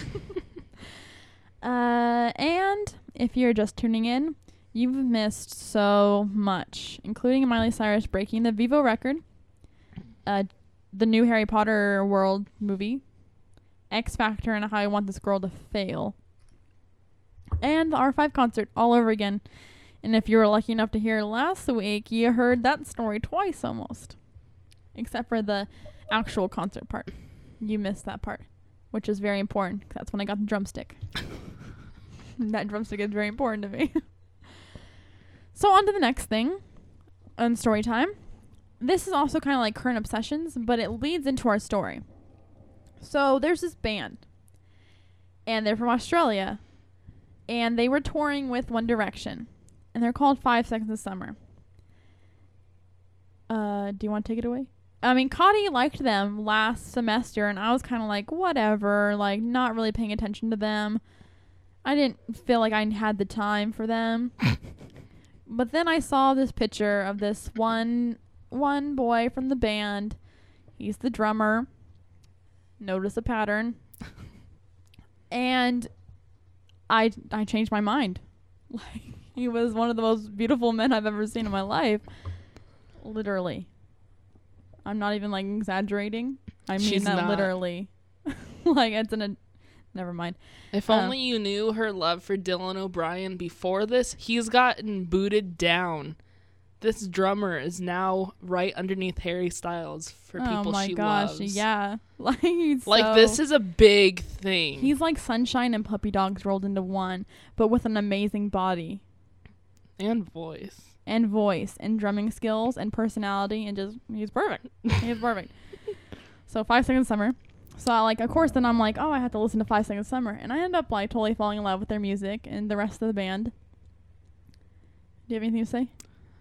uh, and if you're just tuning in, you've missed so much, including Miley Cyrus breaking the Vivo record, uh, the new Harry Potter world movie, X Factor and How I Want This Girl to Fail, and the R five concert all over again. And if you were lucky enough to hear last week, you heard that story twice almost. Except for the actual concert part. You missed that part, which is very important, 'cause that's when I got the drumstick. That drumstick is very important to me. So on to the next thing on story time. This is also kind of like current obsessions, but it leads into our story. So there's this band, and they're from Australia, and they were touring with One Direction. And they're called Five Seconds of Summer. Uh, do you want to take it away? I mean, Cotty liked them last semester, and I was kind of like, whatever, like, not really paying attention to them. I didn't feel like I had the time for them. But then I saw this picture of this one one boy from the band. He's the drummer. Notice a pattern. And I I changed my mind. Like, he was one of the most beautiful men I've ever seen in my life. Literally. I'm not even, like, exaggerating. I mean She's that not. literally. Like, it's in a... Never mind. If Um, only you knew her love for Dylan O'Brien before this. He's gotten booted down. This drummer is now right underneath Harry Styles for Oh people my she gosh, loves. yeah. Like, he's Like, so- this is a big thing. He's like Sunshine and Puppy Dogs rolled into one, but with an amazing body. And voice. And voice and drumming skills and personality, and just he's perfect. He's perfect. So Five Seconds of Summer. So I, like, of course, then I'm like, oh, I have to listen to Five Seconds of Summer, and I end up like totally falling in love with their music and the rest of the band. Do you have anything to say?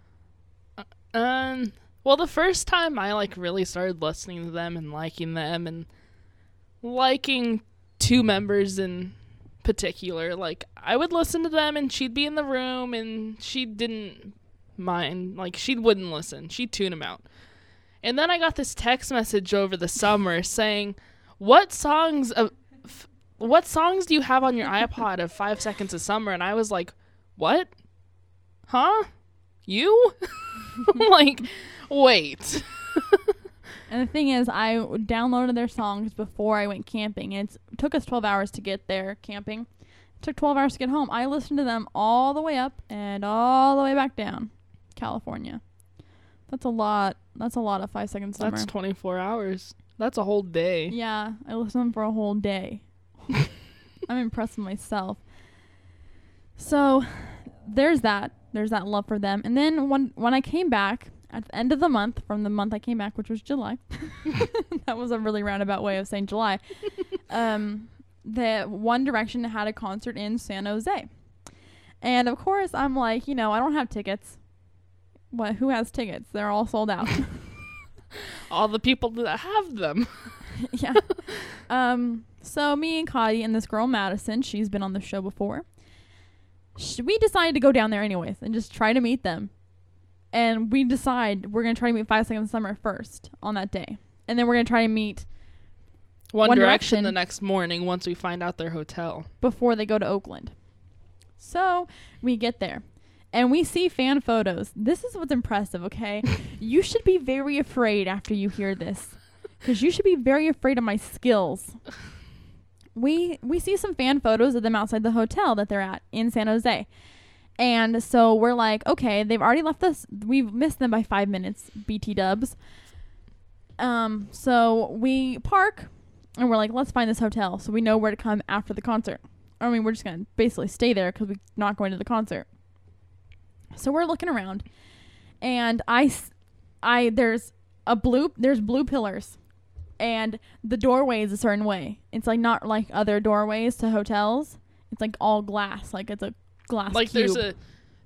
Um. Well, the first time I like really started listening to them and liking them and liking two members in particular, like I would listen to them and she'd be in the room and she didn't mind, like she wouldn't listen. She'd tune them out. And then I got this text message over the summer saying, "What songs of f- what songs do you have on your iPod of Five Seconds of Summer?" And I was like, "What? Huh? You?" Like, wait. And the thing is, I downloaded their songs before I went camping. And it's, it took us twelve hours to get there camping. It took twelve hours to get home. I listened to them all the way up and all the way back down, California. That's a lot. That's a lot of Five Seconds Summer. That's twenty-four hours. That's a whole day. Yeah, I listened to them for a whole day. I'm impressed with myself. So, there's that. There's that love for them. And then when when I came back at the end of the month, from the month I came back, which was July. That was a really roundabout way of saying July. um, the One Direction had a concert in San Jose. And of course, I'm like, you know, I don't have tickets. What? Who has tickets? They're all sold out. All the people that have them. Yeah. Um, so me and Cotty and this girl, Madison, she's been on the show before. Sh- we decided to go down there anyways and just try to meet them. And we decide we're going to try to meet Five Seconds of Summer first on that day. And then we're going to try to meet One, One Direction, Direction the next morning once we find out their hotel. before they go to Oakland. So we get there. And we see fan photos. This is what's impressive, okay? You should be very afraid after you hear this. Because you should be very afraid of my skills. We we see some fan photos of them outside the hotel that they're at in San Jose. And so we're like, okay, they've already left us. We've missed them by five minutes, B T dubs. Um, so we park, and we're like, let's find this hotel so we know where to come after the concert. I mean, we're just going to basically stay there because we're not going to the concert. So we're looking around, and I, s- I there's a blue there's blue pillars, and the doorway is a certain way. It's like not like other doorways to hotels. It's like all glass, like it's a glass Like cube. there's a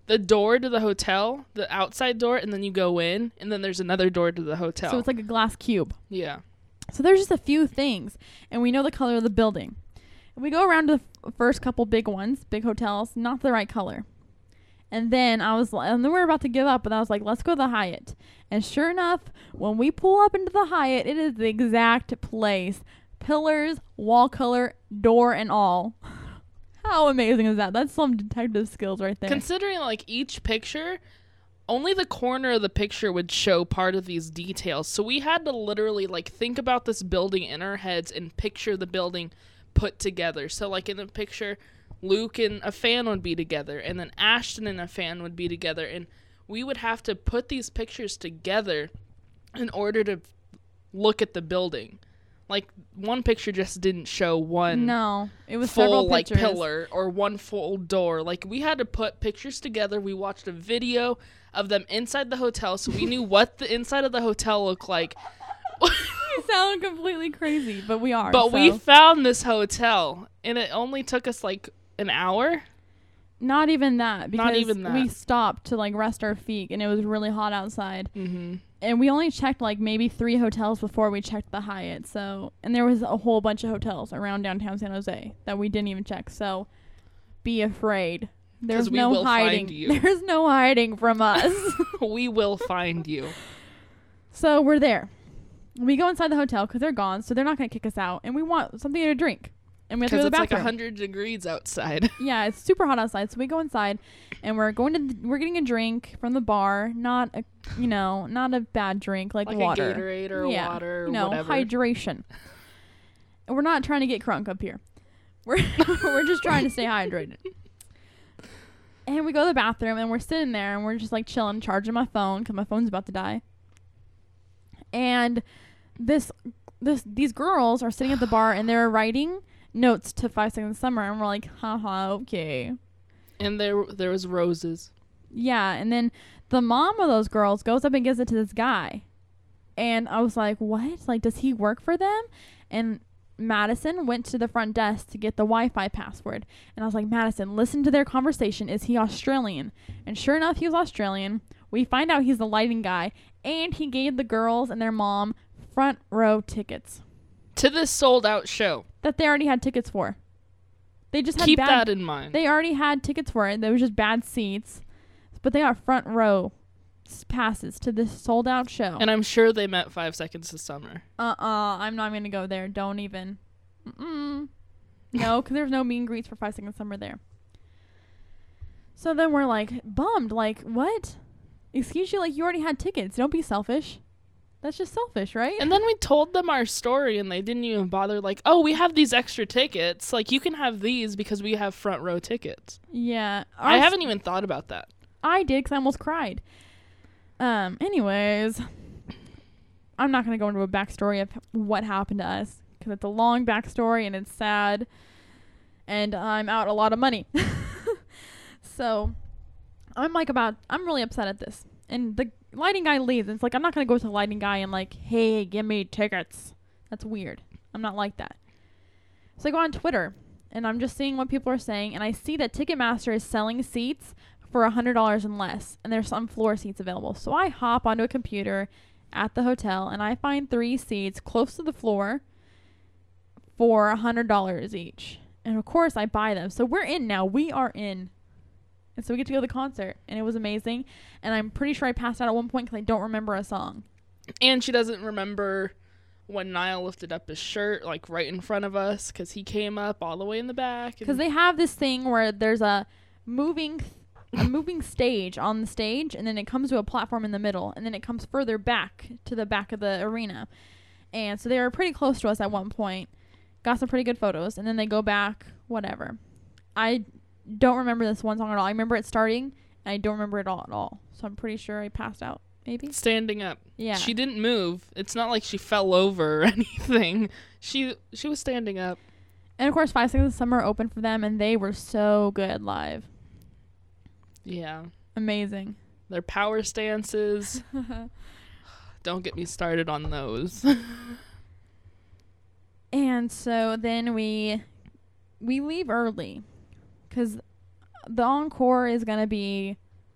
the door to the hotel, the outside door, and then you go in, and then there's another door to the hotel. So it's like a glass cube. Yeah. So there's just a few things, and we know the color of the building. And we go around to the f- first couple big ones, big hotels, not the right color. And then I was like, and then we were about to give up, but I was like, let's go to the Hyatt. And sure enough, when we pull up into the Hyatt, it is the exact place. Pillars, wall color, door, and all. How amazing is that? That's some detective skills right there. Considering, like, each picture, only the corner of the picture would show part of these details. So we had to literally, like, think about this building in our heads and picture the building put together. So, like, in the picture, Luke and a fan would be together, and then Ashton and a fan would be together, and we would have to put these pictures together in order to look at the building. Like, one picture just didn't show one No, it was full, several like, pictures. pillar or one full door. Like, we had to put pictures together. We watched a video of them inside the hotel, so we knew what the inside of the hotel looked like. We sound completely crazy, but we are. But so. we found this hotel, and it only took us, like, an hour. Not even that, because Not even that. we stopped to like rest our feet, and it was really hot outside. Mm-hmm. And we only checked like maybe three hotels before we checked the Hyatt. So, and there was a whole bunch of hotels around downtown San Jose that we didn't even check. So, be afraid. There's we no will hiding. find you. There's no hiding from us. We will find you. So we're there. We go inside the hotel because they're gone, so they're not going to kick us out, and we want something to drink. And we have to go Because to the it's like bathroom. one hundred degrees outside. Yeah, it's super hot outside. So we go inside, and we're going to th- we're getting a drink from the bar. Not a you know not a bad drink like, Like water, a Gatorade or yeah, water or you know, whatever. hydration. And we're not trying to get crunk up here. We're we're just trying to stay hydrated. And we go to the bathroom, and we're sitting there, and we're just like chilling, charging my phone because my phone's about to die. And this this these girls are sitting at the bar, and they're writing notes to Five Seconds of Summer, and we're like, haha, okay. And there there was roses. Yeah, and then the mom of those girls goes up and gives it to this guy. And I was like, what? Like, does he work for them? And Madison went to the front desk to get the Wi-Fi password. And I was like, Madison, listen to their conversation. Is he Australian? And sure enough, he was Australian. We find out he's the lighting guy. And he gave the girls and their mom front row tickets To this sold out show. that they already had tickets for. They just had Keep bad that in mind. They already had tickets for it. There was just bad seats. But they got front row s- passes to this sold out show. And I'm sure they met Five Seconds of Summer. Uh-uh. I'm not going to go there. Don't even. Mm-mm. No, because there's no meet and greets for Five Seconds of Summer there. So then we're like, bummed. Like, what? Excuse you? Like, you already had tickets. Don't be selfish. That's just selfish, right? And then we told them our story, and they didn't even bother. Like, oh, we have these extra tickets. Like, you can have these because we have front row tickets. yeah. I Our haven't even thought about that. I did because I almost cried. Um. Anyways, I'm not going to go into a backstory of what happened to us because it's a long backstory and it's sad. And I'm out a lot of money. So I'm like about, I'm really upset at this. And the lighting guy leaves. And it's like, I'm not going to go to the lighting guy and like, hey, give me tickets. That's weird. I'm not like that. So I go on Twitter and I'm just seeing what people are saying. And I see that Ticketmaster is selling seats for one hundred dollars and less. And there's some floor seats available. So I hop onto a computer at the hotel and I find three seats close to the floor for one hundred dollars each. And of course I buy them. So we're in now. We are in. And so we get to go to the concert. And it was amazing. And I'm pretty sure I passed out at one point because I don't remember a song. And she doesn't remember when Niall lifted up his shirt, like, right in front of us, because he came up all the way in the back. Because they have this thing where there's a moving a moving stage on the stage, and then it comes to a platform in the middle, and then it comes further back to the back of the arena. And so they were pretty close to us at one point. Got some pretty good photos, and then they go back, whatever. I don't remember this one song at all. I remember it starting, and I don't remember it all at all. So I'm pretty sure I passed out, maybe. Standing up. Yeah. She didn't move. It's not like she fell over or anything. She she was standing up. And of course, Five Seconds of Summer opened for them, and they were so good live. Yeah. Amazing. Their power stances. Don't get me started on those. And so then we we leave early because the encore is going to be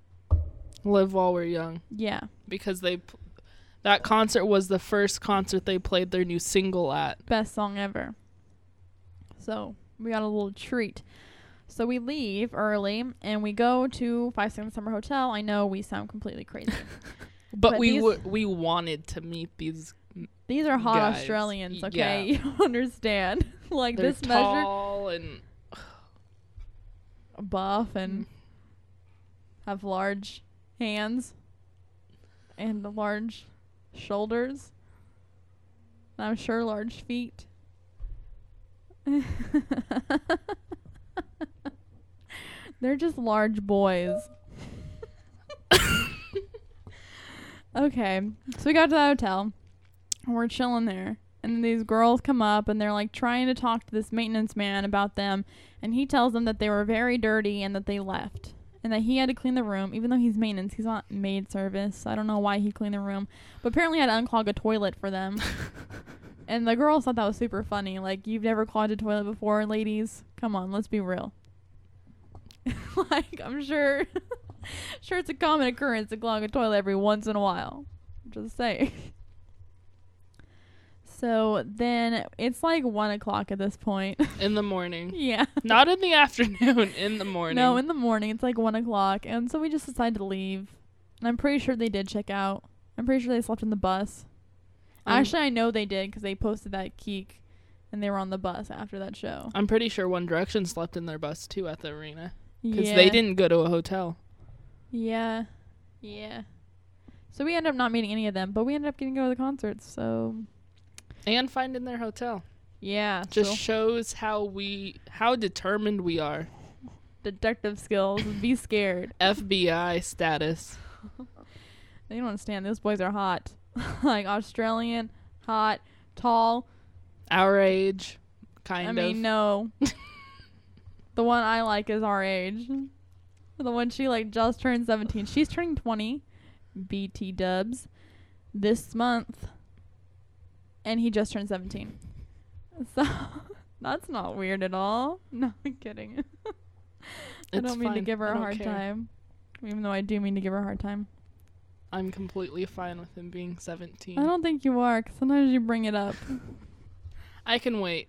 Live While We're Young. Yeah. Because they, p- that concert was the first concert they played their new single at. Best song ever. So we got a little treat. So we leave early and we go to Five Seconds Summer Hotel. I know we sound completely crazy. But, But we these- w- we wanted to meet these. These are hot Guys, Australians, y- okay? yeah. You don't understand. Like They're this measure, tall and buff and Mm. have large hands and large shoulders. And I'm sure large feet. They're just large boys. Okay, so we got to the hotel. And we're chilling there. And then these girls come up and they're like trying to talk to this maintenance man about them. And he tells them that they were very dirty and that they left. And that he had to clean the room, even though he's maintenance. He's not maid service. I don't know why he cleaned the room. But apparently had to unclog a toilet for them. And the girls thought that was super funny. Like, you've never clogged a toilet before, ladies? Come on, let's be real. Like, I'm sure... sure it's a common occurrence to clog a toilet every once in a while. Just saying. So then it's like one o'clock at this point. in the morning. Yeah. Not in the afternoon, in the morning. No, in the morning. It's like one o'clock. And so we just decided to leave. And I'm pretty sure they did check out. I'm pretty sure they slept in the bus. Um, Actually, I know they did because they posted that Keek and they were on the bus after that show. I'm pretty sure One Direction slept in their bus too at the arena. Because Yeah. they didn't go to a hotel. Yeah. Yeah. So we ended up not meeting any of them, but we ended up getting to go to the concerts. So, And finding their hotel. yeah. Just so shows how we, how determined we are. detective skills. Be scared. F B I status. They don't understand. Those boys are hot. Like Australian, hot, tall. Our age, kind I of. mean, no. The one I like is our age. The one she like just turned seventeen. She's turning twenty. B T dubs. This month. And he just turned seventeen. So that's not weird at all. No, I'm kidding. I It's don't mean to fine. give her I a don't hard care. time. Even though I do mean to give her a hard time. I'm completely fine with him being seventeen. I don't think you are, 'cause sometimes you bring it up. I can wait.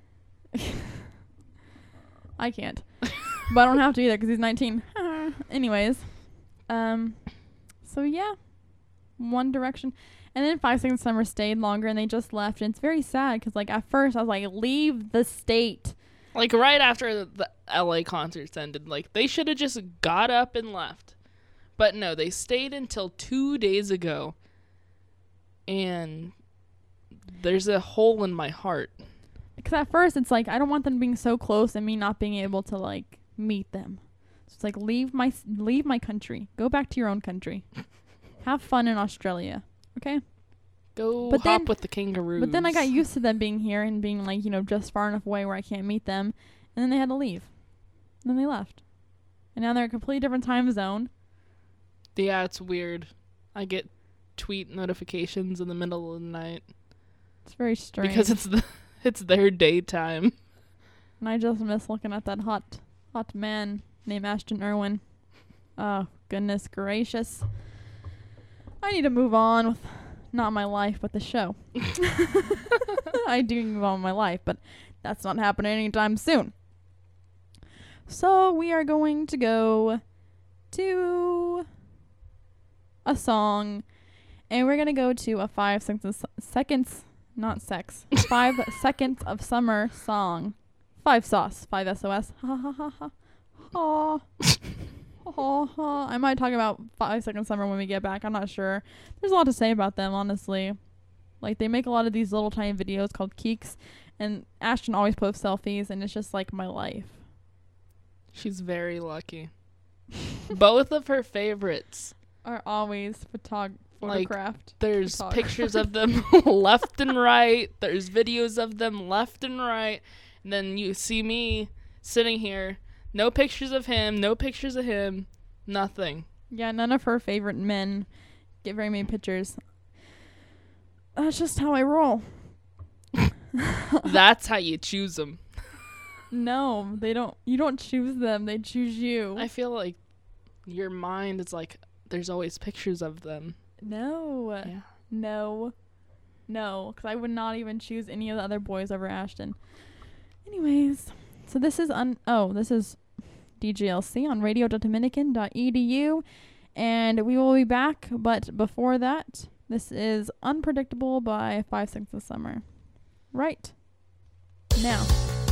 I can't. But I don't have to either, 'cause he's nineteen. Anyways. Um. So, yeah. One Direction. And then Five Seconds Summer stayed longer, and they just left. And it's very sad, 'cause, like, at first I was like, leave the state. Like, right after the L A concerts ended, like, they should have just got up and left. But no, they stayed until two days ago. And there's a hole in my heart. Because at first it's like, I don't want them being so close and me not being able to, like, meet them. So it's like, leave my leave my country. Go back to your own country. Have fun in Australia. Okay? Go But hop then- with the kangaroos. But then I got used to them being here and being, like, you know, just far enough away where I can't meet them. And then they had to leave. And then they left. And now they're in a completely different time zone. Yeah, it's weird. I get tweet notifications in the middle of the night. It's very strange. Because it's the it's their daytime. And I just miss looking at that hot, hot man named Ashton Irwin. Oh, goodness gracious. I need to move on with not my life, but the show. I do move on with my life, but that's not happening anytime soon. So we are going to go to a song, and we're going to go to a five seconds, seconds not sex, five seconds of summer song. Five sauce, five S O S. Ha ha ha ha. Ha. Ha ha. I might talk about Five Seconds Summer when we get back. I'm not sure. There's a lot to say about them, honestly. Like, they make a lot of these little tiny videos called Keeks, and Ashton always posts selfies, and it's just like my life. She's very lucky. Both of her favorites. Are always photog- Like, photographed. There's Photographer. pictures of them left and right. There's videos of them left and right. And then you see me sitting here. No pictures of him. No pictures of him. Nothing. Yeah, none of her favorite men get very many pictures. That's just how I roll. That's how you choose them. No, they don't. You don't choose them. They choose you. I feel like your mind is like there's always pictures of them. No. Yeah. No. No. Because I would not even choose any of the other boys over Ashton. Anyways. So this is un- oh, this is D G L C on radio dot dominican dot e d u, and we will be back, but before that, this is Unpredictable by Five Seconds of Summer. Right now.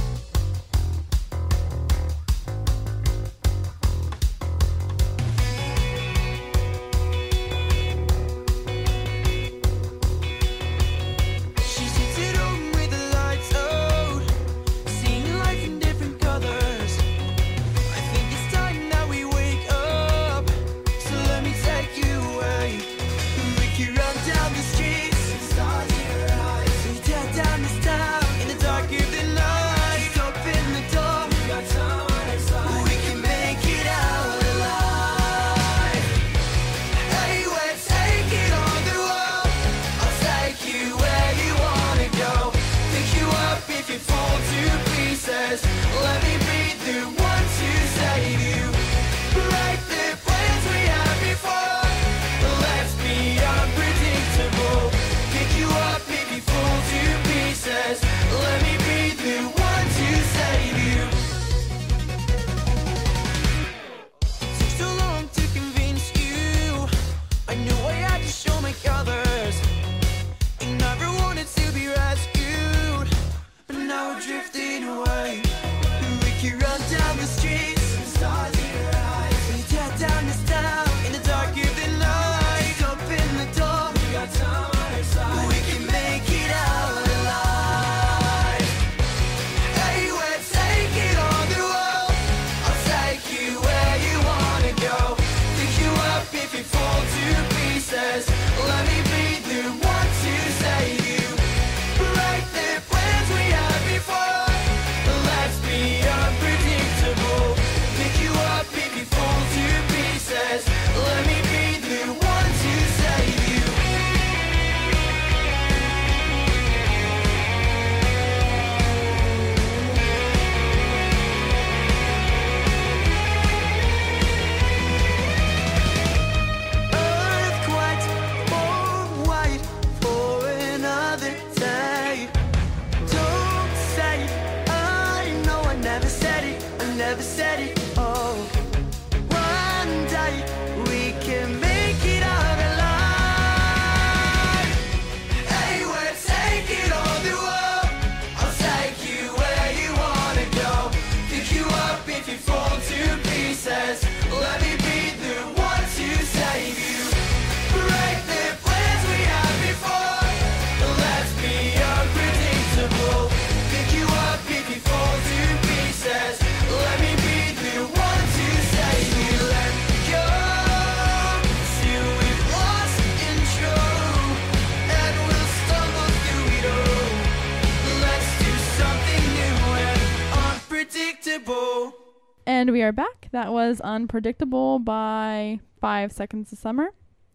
And we are back. That was Unpredictable by Five Seconds of Summer.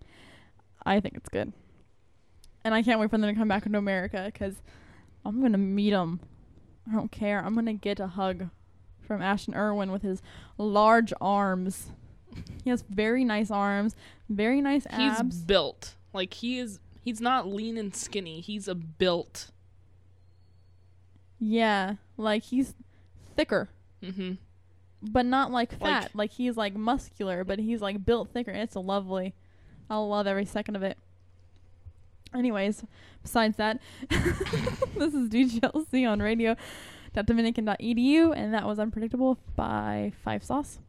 I think it's good. And I can't wait for them to come back into America because I'm going to meet them. I don't care. I'm going to get a hug from Ashton Irwin with his large arms. He has very nice arms, very nice abs. He's built. Like, he is, he's not lean and skinny. He's a built. Yeah, like he's thicker. Mm-hmm. But not like fat. Like, like he's like muscular, but he's like built thicker. It's a lovely. I love every second of it. Anyways, besides that, this is D G L C on radio dot dominican dot e d u, and that was Unpredictable by Five Sauce.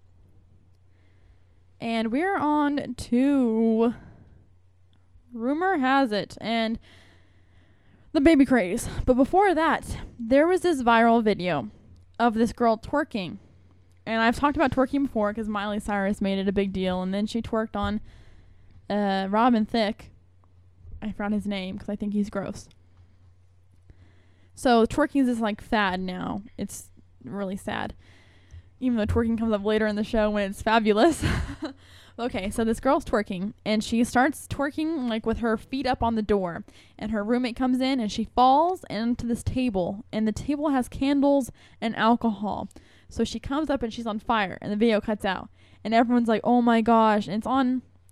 And we're on to Rumor Has It and the baby craze. But before that, there was this viral video of this girl twerking. And I've talked about twerking before because Miley Cyrus made it a big deal. And then she twerked on uh, Robin Thicke. I forgot his name because I think he's gross. So twerking is this like fad now. It's really sad. Even though twerking comes up later in the show when it's fabulous. Okay, so this girl's twerking. And she starts twerking like with her feet up on the door. And her roommate comes in and she falls into this table. And the table has candles and alcohol. So she comes up and she's on fire, and the video cuts out. And everyone's like, oh my gosh. And it's on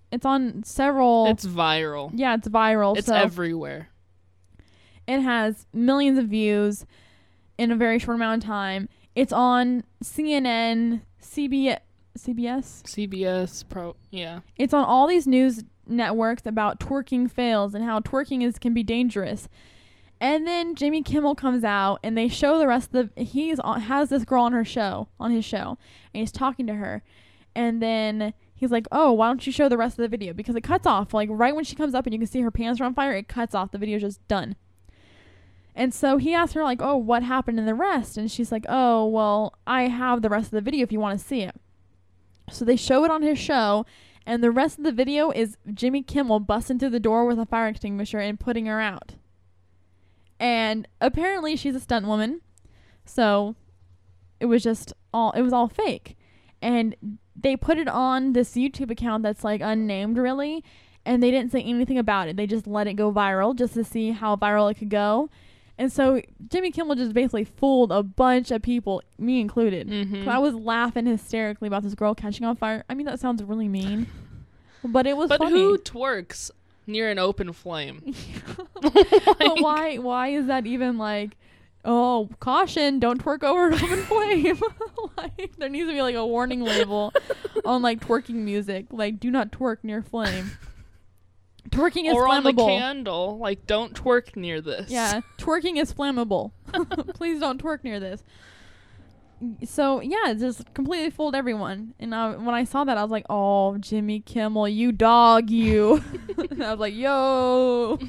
it's on several. It's viral. Yeah, it's viral. It's so everywhere. It has millions of views in a very short amount of time. It's on C N N, C B S, C B S. C B S Pro. Yeah. It's on all these news networks about twerking fails and how twerking is can be dangerous. And then Jimmy Kimmel comes out and they show the rest of the he's on, has this girl on her show on his show and he's talking to her, and then he's like, oh, why don't you show the rest of the video, because it cuts off like right when she comes up and you can see her pants are on fire. It cuts off, the video's just done. And so he asked her like, oh, what happened in the rest? And she's like, oh, well, I have the rest of the video if you want to see it. So they show it on his show, and the rest of the video is Jimmy Kimmel busting through the door with a fire extinguisher and putting her out. And apparently she's a stunt woman, so it was just all, it was all fake. And they put it on this YouTube account that's like unnamed really, and they didn't say anything about it. They just let it go viral just to see how viral it could go. And so Jimmy Kimmel just basically fooled a bunch of people, me included. Mm-hmm. So I was laughing hysterically about this girl catching on fire. I mean, that sounds really mean, but it was but funny. who twerks near an open flame? But why? Why is that even like? Oh, caution! Don't twerk over an open flame. Like, there needs to be like a warning label on like twerking music, like do not twerk near flame. Twerking is or flammable. on the candle, like don't twerk near this. Yeah, twerking is flammable. Please don't twerk near this. So yeah, it just completely fooled everyone. And I, when I saw that, I was like, "Oh, Jimmy Kimmel, you dog, you!" And I was like, "Yo."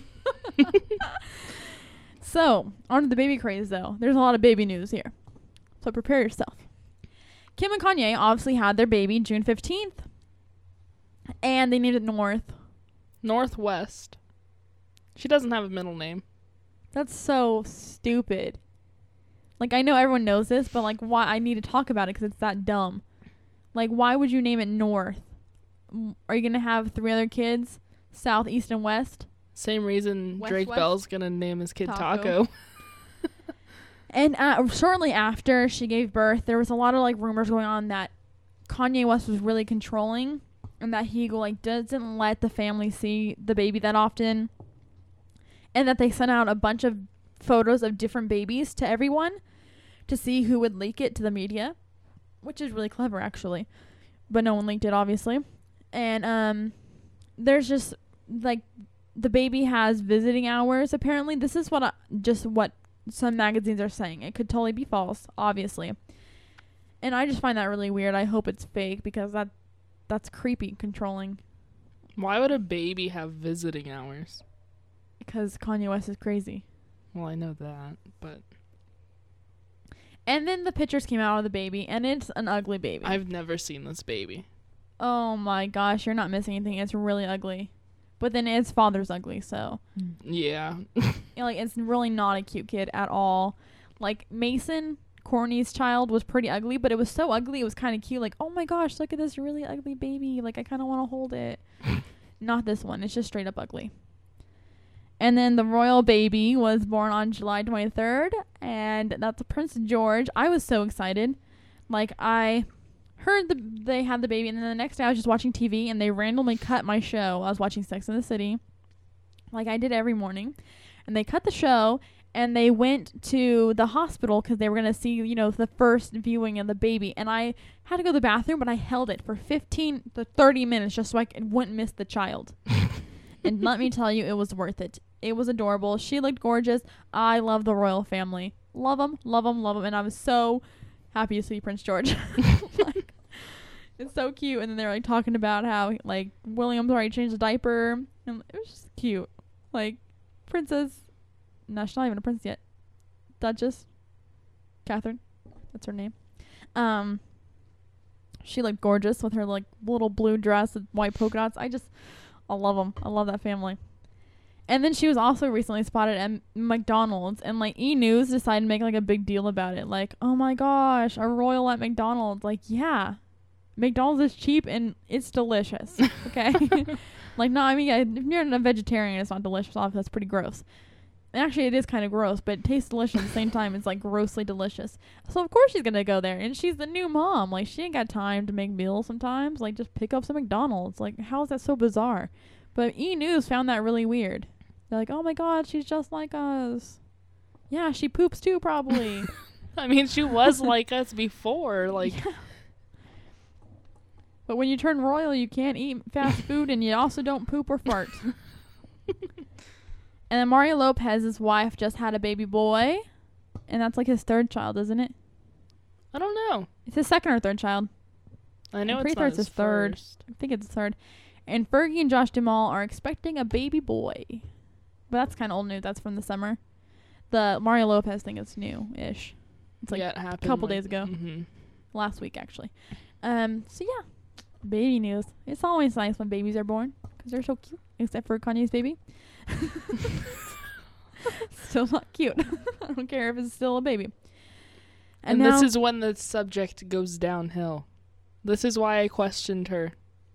So on to the baby craze, though. There's a lot of baby news here, so prepare yourself. Kim and Kanye obviously had their baby June fifteenth, and they named it North. Northwest. She doesn't have a middle name. That's so stupid. Like, I know everyone knows this, but, like, why? I need to talk about it because it's that dumb. Like, why would you name it North? Are you going to have three other kids? South, East, and West? Same reason West, Drake West? Bell's going to name his kid Taco. Taco. And uh, shortly after she gave birth, there was a lot of, like, rumors going on that Kanye West was really controlling and that he, like, doesn't let the family see the baby that often. And that they sent out a bunch of photos of different babies to everyone to see who would leak it to the media, which is really clever, actually. But no one leaked it, obviously. And um, there's just, like, the baby has visiting hours, apparently. This is what I, just what some magazines are saying. It could totally be false, obviously. And I just find that really weird. I hope it's fake because that that's creepy, controlling. Why would a baby have visiting hours? Because Kanye West is crazy. Well, I know that, but And then the pictures came out of the baby, and it's an ugly baby. I've never seen this baby. Oh my gosh, you're not missing anything. It's really ugly. But then its father's ugly, so Yeah. you know, like, it's really not a cute kid at all. Like, Mason, Courtney's child, was pretty ugly, but it was so ugly it was kind of cute. Like, oh my gosh, look at this really ugly baby. Like, I kind of want to hold it. Not this one. It's just straight up ugly. And then the royal baby was born on July twenty-third, and that's Prince George. I was so excited. Like, I heard the, they had the baby, and then the next day I was just watching T V, and they randomly cut my show. I was watching Sex and the City, like I did every morning. And they cut the show, and they went to the hospital because they were going to see, you know, the first viewing of the baby. And I had to go to the bathroom, but I held it for fifteen to thirty minutes just so I c- wouldn't miss the child. And let me tell you, it was worth it. It was adorable. She looked gorgeous. I love the royal family. Love them, love them, love them. And I was so happy to see Prince George. Like, it's so cute. And then they're like talking about how like William's already changed the diaper. And it was just cute. Like, Princess, no, she's not even a princess yet. Duchess, Catherine, that's her name. Um, she looked gorgeous with her like little blue dress with white polka dots. I just, I love them. I love that family. And then she was also recently spotted at M- McDonald's, and like E! News decided to make like a big deal about it. Like, oh my gosh, a royal at McDonald's. Like, yeah, McDonald's is cheap and it's delicious. Okay. Like, no, I mean, yeah, if you're a vegetarian, it's not delicious. Obviously, that's pretty gross. Actually, it is kind of gross, but it tastes delicious at the same time. It's like grossly delicious. So of course she's gonna go there, and she's the new mom. Like she ain't got time to make meals sometimes. Like just pick up some McDonald's. Like how is that so bizarre? But E! News found that really weird. They're like, oh my god, she's just like us. Yeah, she poops too, probably. I mean, she was like us before. Like, yeah. But when you turn royal, you can't eat fast food, and you also don't poop or fart. And then Mario Lopez's wife just had a baby boy, and that's like his third child, isn't it? I don't know. It's his second or third child. I know I'm pretty it's sure not it's his his third. first. I think it's his third. And Fergie and Josh Duhamel are expecting a baby boy. But that's kind of old news. That's from the summer. The Mario Lopez thing is new-ish. It's like yeah, it happened a couple like, days ago. Mm-hmm. Last week, actually. Um. So, yeah. Baby news. It's always nice when babies are born because they're so cute. Except for Kanye's baby. Still not cute. I don't care if it's still a baby. And, And, this now, is when the subject goes downhill. This is why I questioned her.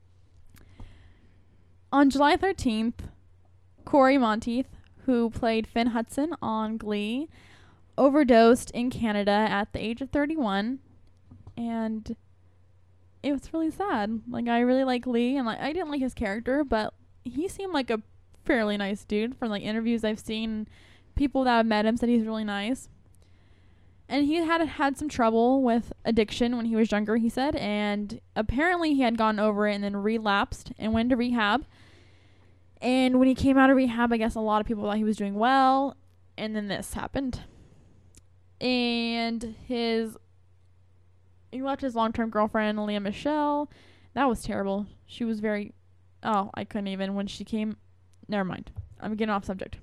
on July thirteenth, Corey Monteith, who played Finn Hudson on Glee, overdosed in Canada at the age of thirty-one, and it was really sad. Like, I really like Glee, and like I didn't like his character, but he seemed like a fairly nice dude. From like interviews I've seen, people that have met him said he's really nice. And he had had some trouble with addiction when he was younger, he said, and apparently he had gone over it and then relapsed and went to rehab. And when he came out of rehab, I guess a lot of people thought he was doing well, and then this happened. And his he left his long-term girlfriend, Leah Michelle. That was terrible. She was very oh, I couldn't even when she came. Never mind. I'm getting off subject.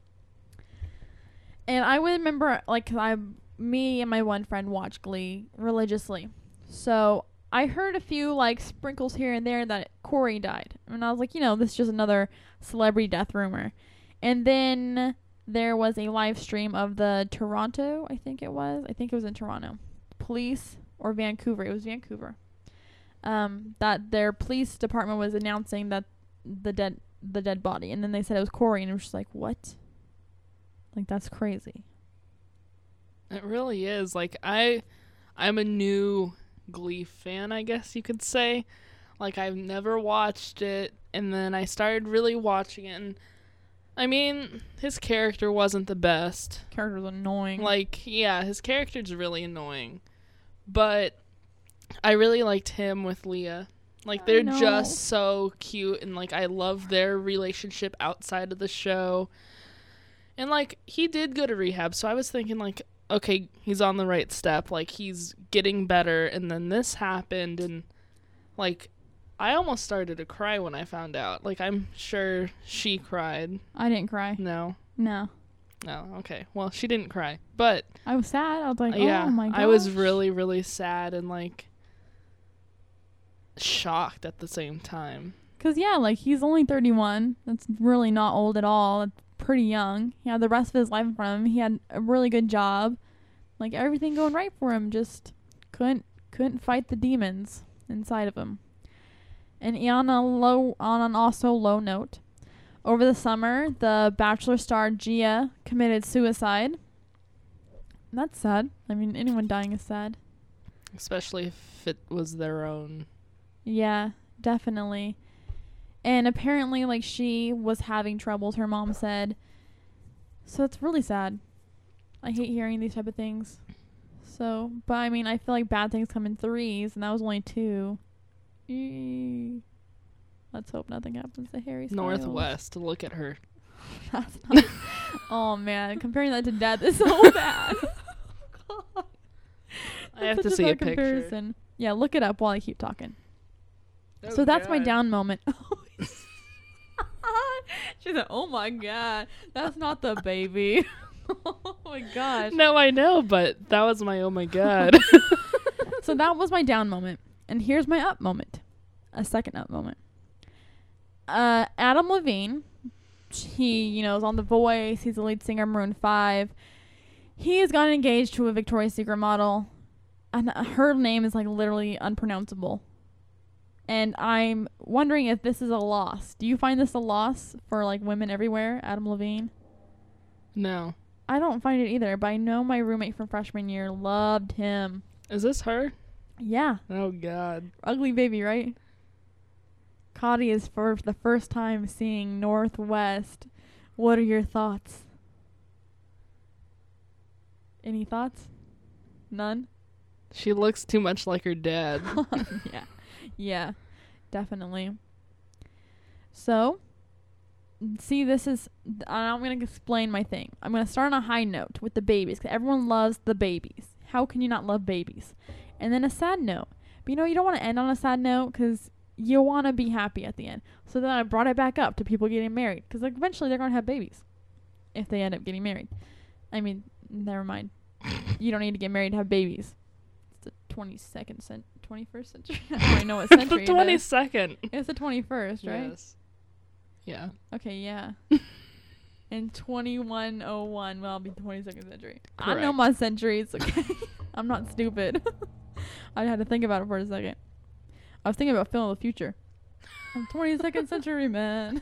And I would remember, like, 'cause I, me and my one friend watched Glee religiously. So I heard a few, like, sprinkles here and there that Corey died. And I was like, you know, this is just another celebrity death rumor. And then there was a live stream of the Toronto, I think it was. I think it was in Toronto. Police, or Vancouver. It was Vancouver. Um, that their police department was announcing that the dead the dead body. And then they said it was Corey. And it was just like, what? Like, that's crazy. It really is. Like, I, I'm a new Glee fan, I guess you could say. Like, I've never watched it, and then I started really watching it, and, I mean, his character wasn't the best. Character was annoying. Like, yeah, his character's really annoying. But I really liked him with Leah. Like, I they're know. just so cute, and, like, I love their relationship outside of the show. And, like, he did go to rehab, so I was thinking, like, okay, he's on the right step. Like, he's getting better, and then this happened, and, like, I almost started to cry when I found out. Like, I'm sure she cried. I didn't cry. No. No. No, okay. Well, she didn't cry. But, I was sad. I was like, yeah, oh my gosh. I was really, really sad and, like, shocked at the same time. Because, yeah, like, he's only thirty-one. That's really not old at all. That's pretty young. He had the rest of his life in front of him. He had a really good job. Like, everything going right for him. Just couldn't couldn't fight the demons inside of him. And on a low, on an also low note, over the summer, the Bachelor star Gia committed suicide. That's sad. I mean, anyone dying is sad. Especially if it was their own. Yeah, definitely. And apparently, like, she was having troubles, her mom said. So it's really sad. I hate hearing these type of things. So, but I mean, I feel like bad things come in threes, and that was only two. Eee. Let's hope nothing happens to Harry Styles. Northwest. Look at her. That's not. Oh, man. Comparing that to death is so bad. God. I have That's to such see a bad picture. comparison. Yeah, look it up while I keep talking. Oh, So that's my God. down moment. She said, oh my God, that's not the baby. Oh my gosh. No, I know, but that was my oh my God. So that was my down moment. And here's my up moment. A second up moment. Uh, Adam Levine, he, you know, is on The Voice. He's the lead singer of Maroon five. He has gotten engaged to a Victoria's Secret model. And her name is, like, literally unpronounceable. And I'm wondering if this is a loss. Do you find this a loss for, like, women everywhere, Adam Levine? No. I don't find it either, but I know my roommate from freshman year loved him. Is this her? Yeah. Oh, God. Ugly baby, right? Cotty is for the first time seeing Northwest. What are your thoughts? Any thoughts? None? She looks too much like her dad. Yeah. Yeah. Definitely. So, see, this is... I'm going to explain my thing. I'm going to start on a high note with the babies, because everyone loves the babies. How can you not love babies? And then a sad note. But, you know, you don't want to end on a sad note, because you want to be happy at the end. So then I brought it back up to people getting married, because like, eventually they're going to have babies if they end up getting married. I mean, never mind. You don't need to get married to have babies. It's the twenty-second century, twenty-first century. I don't even know what century The it is. twenty-second. It's the twenty-first, right? Yes. Yeah. Okay, yeah. In twenty-one oh one, well, I'll be the twenty-second century. I know Correct. my centuries, okay? I'm not stupid. I had to think about it for a second. I was thinking about Phil in the future. I'm twenty-second century, man.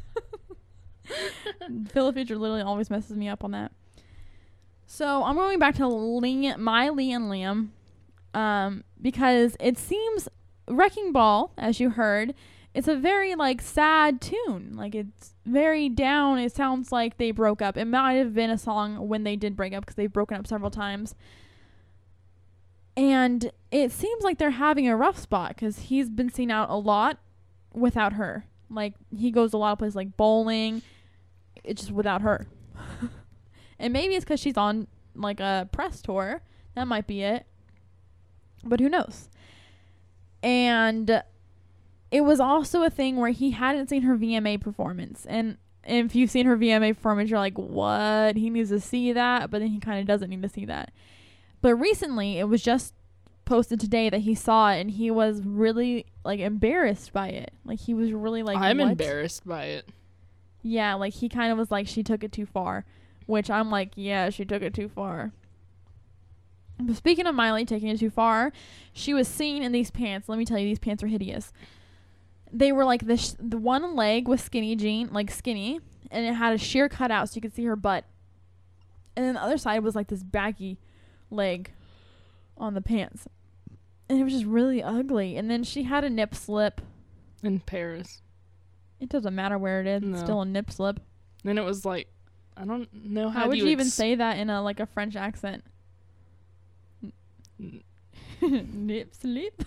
Phil in the future literally always messes me up on that. So I'm going back to Liam, my Lee and Liam, um, because it seems Wrecking Ball, as you heard, it's a very like sad tune. Like it's very down. It sounds like they broke up. It might have been a song when they did break up, because they've broken up several times. And it seems like they're having a rough spot, because he's been seen out a lot without her. Like he goes a lot of places like bowling. It's just without her. And maybe it's because she's on like a press tour. That might be it. But who knows? And it was also a thing where he hadn't seen her V M A performance. And if you've seen her V M A performance, you're like, what? He needs to see that. But then he kind of doesn't need to see that. But recently, it was just posted today that he saw it. And he was really like embarrassed by it. Like he was really like, I'm what? embarrassed by it. Yeah, like he kind of was like, she took it too far. Which I'm like, yeah, she took it too far. But speaking of Miley taking it too far, she was seen in these pants. Let me tell you, these pants are hideous. They were like this. Sh- the one leg was skinny jean, like skinny, and it had a sheer cutout so you could see her butt. And then the other side was like this baggy leg on the pants. And it was just really ugly. And then she had a nip slip. In Paris. It doesn't matter where it is. No. It's still a nip slip. Then it was like, I don't know how, How would do you even ex- say that in a like a French accent? N- Nip slip.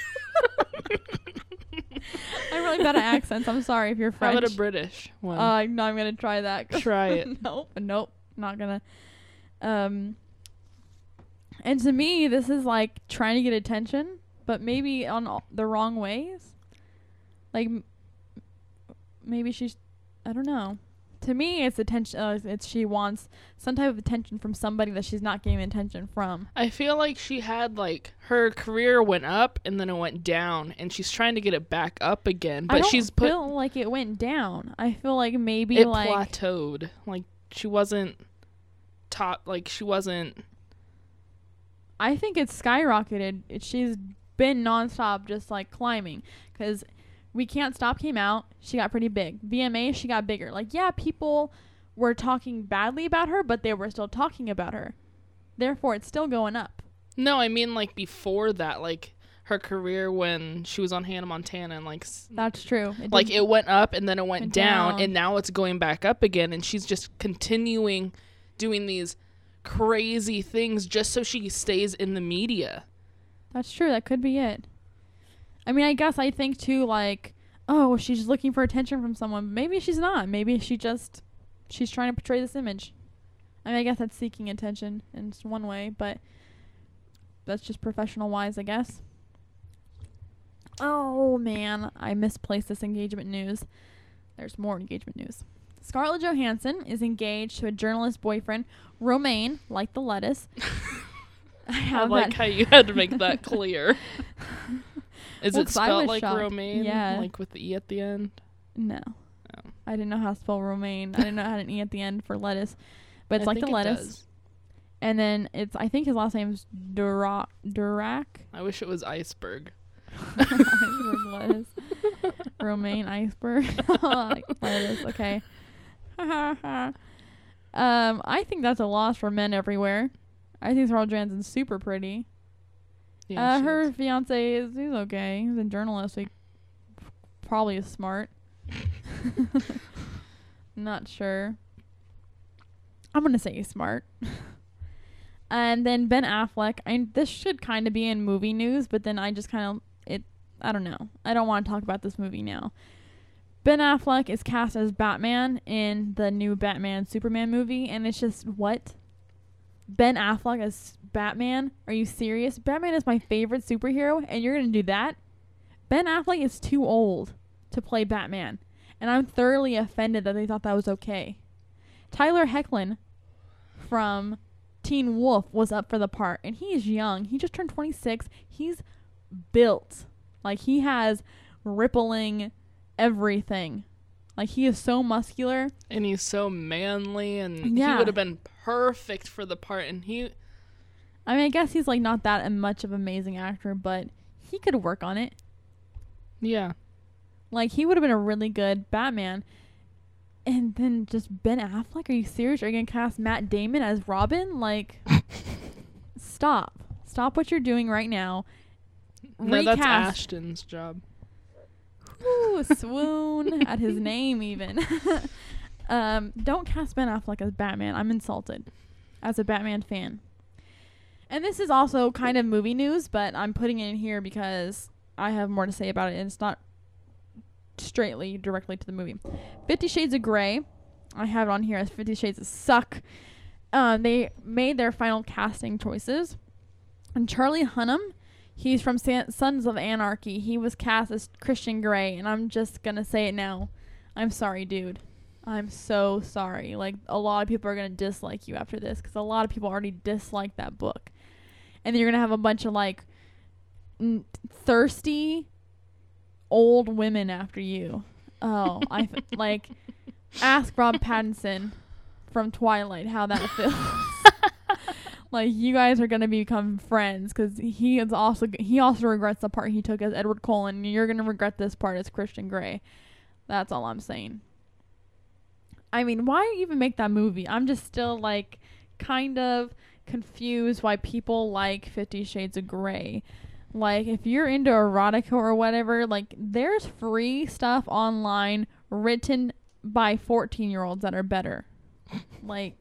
I'm really bad at accents. I'm sorry if you're How French. about a British one? Uh, no, I'm gonna try that. Try it. Nope, nope, not gonna. Um, and to me, this is like trying to get attention, but maybe on all the wrong ways. Like, m- maybe she's, I don't know. To me, it's attention. Uh, it's she wants some type of attention from somebody that she's not getting attention from. I feel like she had like her career went up and then it went down, and she's trying to get it back up again. But I don't she's put feel like it went down. I feel like maybe it like plateaued. Like she wasn't top. Like she wasn't. I think it's skyrocketed. It, she's been nonstop, just like climbing. Because We Can't Stop came out. She got pretty big. V M A, she got bigger. Like, yeah, people were talking badly about her, but they were still talking about her. Therefore, it's still going up. No, I mean like before that, like her career when she was on Hannah Montana, and like s- That's true. It like didn't- it went up and then it went Went down, down. and now it's going back up again, and she's just continuing doing these crazy things just so she stays in the media. That's true. That could be it. I mean, I guess I think too, like, oh, she's looking for attention from someone. Maybe she's not. Maybe she just, she's trying to portray this image. I mean, I guess that's seeking attention in s- one way, but that's just professional wise, I guess. Oh, man. I misplaced this engagement news. There's more engagement news. Scarlett Johansson is engaged to a journalist boyfriend, Romain, like the lettuce. I I have like that. how you had to make that clear. Is Well, it 'cause I spelled was like shocked. Romaine? Yeah. Like with the E at the end? No. Oh. I didn't know how to spell romaine. I didn't know how to E at the end for lettuce. But it's I like the think it lettuce. does. And then it's, I think his last name's Durac. Durac? I wish it was iceberg. Iceberg lettuce. Romaine iceberg. Like lettuce, okay. Um, I think that's a loss for men everywhere. I think Scarlett Johansson's super pretty. Yeah, uh, she her is. fiance is he's okay. He's a journalist. So he probably is smart. Not sure. I'm gonna say he's smart. And then Ben Affleck. I this should kind of be in movie news, but then I just kind of it. I don't know. I don't want to talk about this movie now. Ben Affleck is cast as Batman in the new Batman Superman movie, and it's just what? Ben Affleck as Batman? Are you serious? Batman is my favorite superhero, and you're gonna do that? Ben Affleck is too old to play Batman, and I'm thoroughly offended that they thought that was okay. Tyler Hoechlin from Teen Wolf was up for the part, and he is young. He just turned twenty-six. He's built. Like, he has rippling everything. Like, he is so muscular. And he's so manly, and Yeah. he would have been perfect for the part. And he, I mean, I guess he's, like, not that much of an amazing actor, but he could work on it. yeah, Like, he would have been a really good Batman. And then just Ben Affleck? Are you serious? Are you going to cast Matt Damon as Robin? Like, stop. Stop what you're doing right now. no, that's Recast. Ashton's job. Ooh, swoon at his name even. um, don't cast Ben Affleck as Batman. I'm insulted as a Batman fan. And this is also kind of movie news, but I'm putting it in here because I have more to say about it, and it's not straightly directly to the movie. Fifty Shades of Grey. I have it on here as Fifty Shades of Suck. Um, they made their final casting choices. And Charlie Hunnam, he's from San- Sons of Anarchy. He was cast as Christian Grey, and I'm just gonna say it now. I'm sorry, dude. I'm so sorry. Like, a lot of people are gonna dislike you after this, because a lot of people already dislike that book. And then you're gonna have a bunch of, like, n- thirsty old women after you. Oh, I f- like, ask Rob Pattinson from Twilight how that feels. Like, you guys are gonna become friends, because he is also he also regrets the part he took as Edward Cullen. And you're gonna regret this part as Christian Grey. That's all I'm saying. I mean, why even make that movie? I'm just still, like, kind of confused why people like Fifty Shades of Grey. Like, if you're into erotica or whatever, like, there's free stuff online written by fourteen year olds that are better. Like,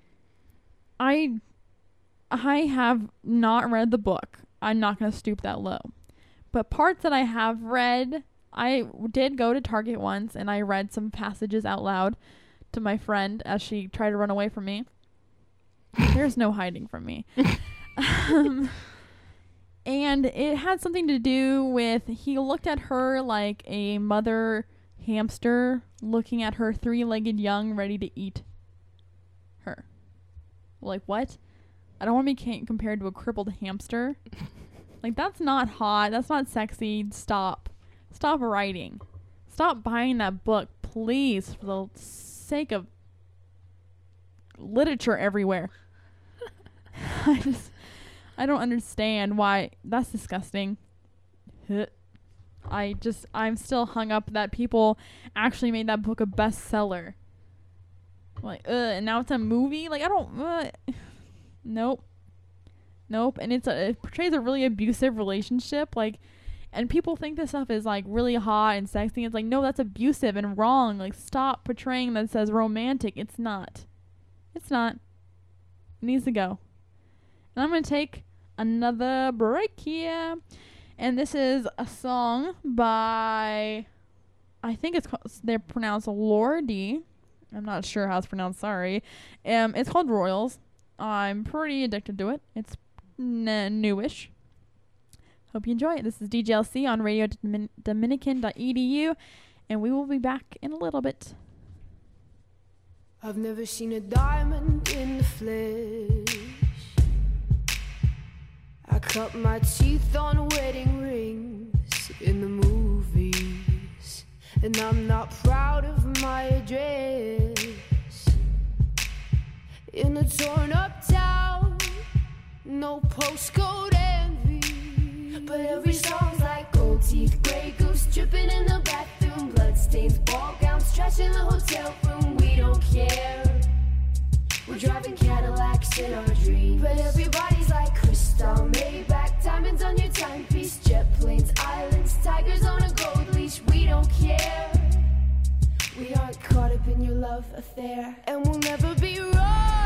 I I have not read the book. I'm not going to stoop that low. But parts that I have read, I did go to Target once and I read some passages out loud to my friend as she tried to run away from me. There's no hiding from me. um, and it had something to do with, he looked at her like a mother hamster looking at her three-legged young ready to eat her. Like, what? I don't want to be ca- compared to a crippled hamster. Like, that's not hot. That's not sexy. Stop. Stop writing. Stop buying that book, please, for the sake of literature everywhere. I just, I don't understand why. That's disgusting. I just, I'm still hung up that people actually made that book a bestseller. Like, uh, and now it's a movie? Like, I don't, uh, nope. Nope. And it's a, it portrays a really abusive relationship. Like, and people think this stuff is, like, really hot and sexy. It's like, no, that's abusive and wrong. Like, stop portraying that as romantic. It's not. It's not. It needs to go. And I'm going to take another break here. And this is a song by, I think it's called, they're pronounced Lordi. I'm not sure how it's pronounced, sorry. Um, it's called Royals. I'm pretty addicted to it. It's n- newish. Hope you enjoy it. This is D J L C on radio dominican dot e d u, and we will be back in a little bit. I've never seen a diamond in the flesh. I cut my teeth on wedding rings in the movies, and I'm not proud of my address. In a torn up town, no postcode envy, but every song's like gold teeth, grey goose dripping in the bathroom, bloodstains, ball gowns, trash in the hotel room. We don't care. We're driving Cadillacs in our dreams. But everybody's like crystal, Maybach, diamonds on your timepiece, jet planes, islands, tigers on a gold leash. We don't care. We aren't caught up in your love affair, and we'll never be royals.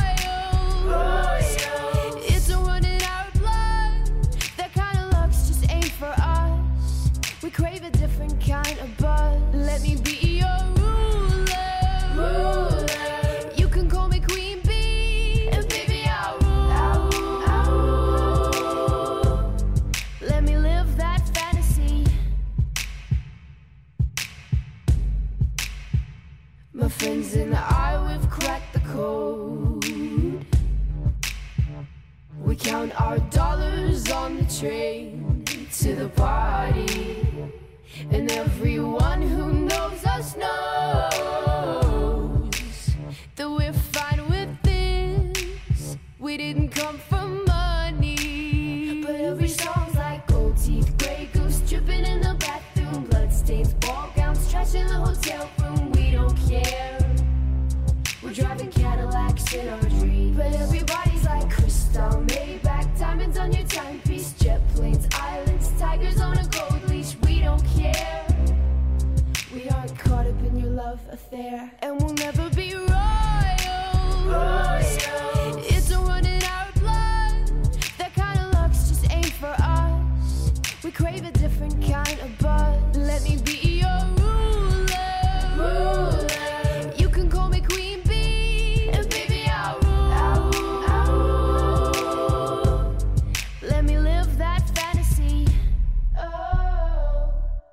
Royals. It's a run in our blood. That kind of luck's just ain't for us. We crave a different kind of buzz. Let me be your ruler. Ruler. You can call me Queen Bee, and baby I'll rule. I'll rule. Let me live that fantasy. My friends and I, we've cracked the code. We count our dollars on the train to the party. And everyone who knows us knows that we're fine with this. We didn't come for money. But every song's like gold teeth, Grey Goose dripping in the bathroom, bloodstains, ball gowns, trash in the hotel room. We don't care. We're driving Cadillacs in our dreams. But everybody's like crystal, Maybach, diamonds on your timepiece, jet planes, islands, tigers on a gold leash. We don't care. We aren't caught up in your love affair, and we'll never be royals. Royals. It's a run in our blood. That kind of luck's just ain't for us. We crave a different kind of buzz. Let me be your ruler. Ruler. You can call me Queen Bee, and baby I'll rule. I'll rule. I'll rule. Let me live that fantasy. Oh.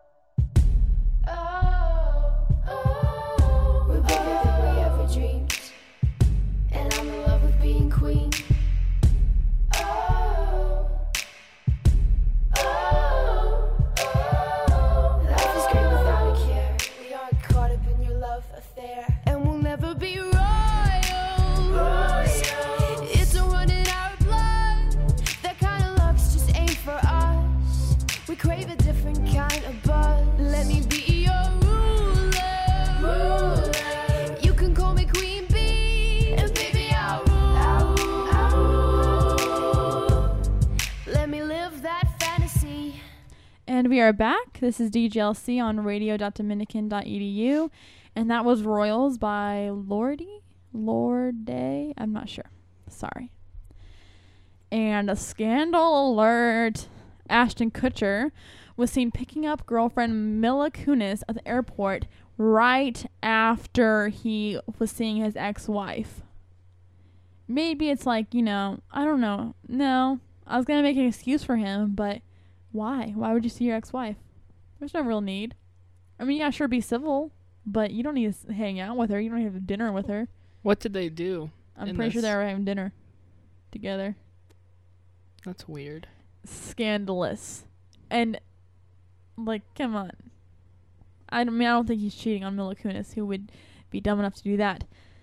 Oh. Oh. We're bigger than we ever dreamed, and I'm in love with being queen. Oh. Oh. Oh. Life is great without a care. We aren't caught up in your love affair, and we'll never be royals. Royals. It's a run in our blood. That kind of luck's just ain't for us. We crave a different kind of buzz. Let me be your ruler. Ruler. You can call me Queen Bee, and baby I'll rule. I'll rule. I'll rule. Let me live that fantasy. And we are back. This is D J L C on radio dot dominican dot e d u. And that was Royals by Lordy? Lorde? I'm not sure. Sorry. And a scandal alert. Ashton Kutcher was seen picking up girlfriend Mila Kunis at the airport right after he was seeing his ex-wife. Maybe it's like, you know, I don't know. No, I was going to make an excuse for him, but why? Why would you see your ex-wife? There's no real need. I mean, yeah, sure, be civil, but you don't need to hang out with her. You don't need to have dinner with her. What did they do? I'm in pretty sure this? they were having dinner together. That's weird. Scandalous. And, like, come on. I mean, I don't think he's cheating on Mila Kunis. Who would be dumb enough to do that?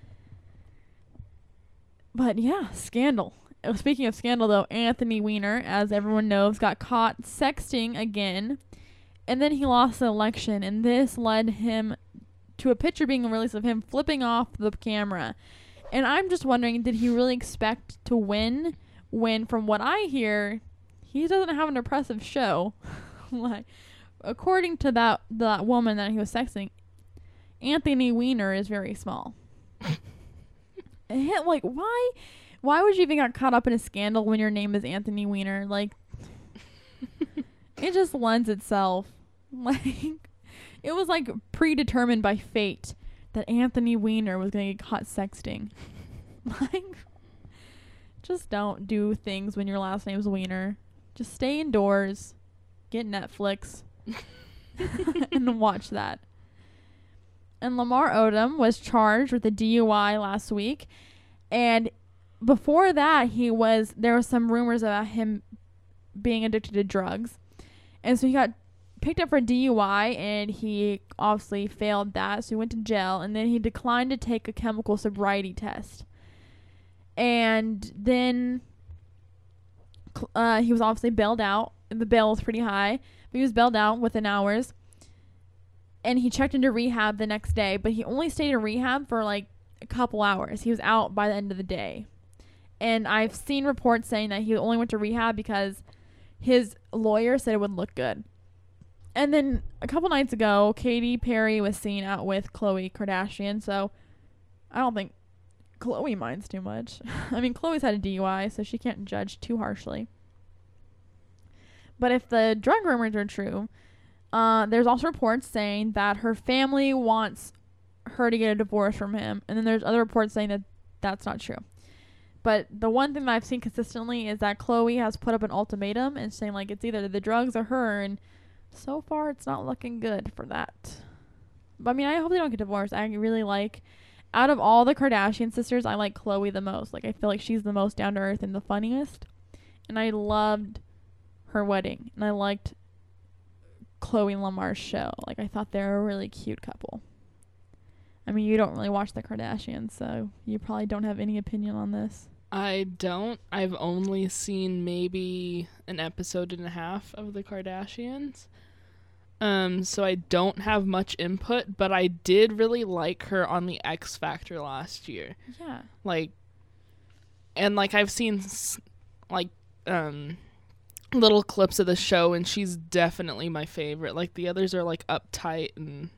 But, yeah, scandal. Oh, speaking of scandal, though, Anthony Weiner, as everyone knows, got caught sexting again. And then he lost the election. And this led him to a picture being released of him flipping off the camera. And I'm just wondering, did he really expect to win when, from what I hear, he doesn't have an impressive show? Like, according to that that woman that he was sexting, Anthony Weiner is very small. And, like, why why would you even get caught up in a scandal when your name is Anthony Weiner? Like, it just lends itself. Like, it was like predetermined by fate that Anthony Weiner was going to get caught sexting. Like, just don't do things when your last name is Weiner. Just stay indoors, get Netflix, and watch that. And Lamar Odom was charged with a D U I last week. And before that, he was, there were some rumors about him being addicted to drugs. And so he got picked up for D U I, and he obviously failed that. So he went to jail, and then he declined to take a chemical sobriety test. And then uh, he was obviously bailed out. The bail was pretty high, but he was bailed out within hours. And he checked into rehab the next day, but he only stayed in rehab for like a couple hours. He was out by the end of the day. And I've seen reports saying that he only went to rehab because his lawyer said it would look good. And then a couple nights ago, Katy Perry was seen out with Khloe Kardashian, so I don't think Khloe minds too much. I mean, Khloe's had a D U I, so she can't judge too harshly. But if the drug rumors are true, uh, there's also reports saying that her family wants her to get a divorce from him. And then there's other reports saying that that's not true. But the one thing that I've seen consistently is that Khloe has put up an ultimatum and saying, like, it's either the drugs or her. And so far, it's not looking good for that. But, I mean, I hope they don't get divorced. I really like, out of all the Kardashian sisters, I like Khloe the most. Like, I feel like she's the most down-to-earth and the funniest. And I loved her wedding. And I liked Khloe and Lamar's show. Like, I thought they were a really cute couple. I mean, you don't really watch the Kardashians, so you probably don't have any opinion on this. I don't. I've only seen maybe an episode and a half of the Kardashians. Um, so I don't have much input, but I did really like her on the X Factor last year. Yeah. Like, and like I've seen s- like um little clips of the show, and she's definitely my favorite. Like the others are like uptight and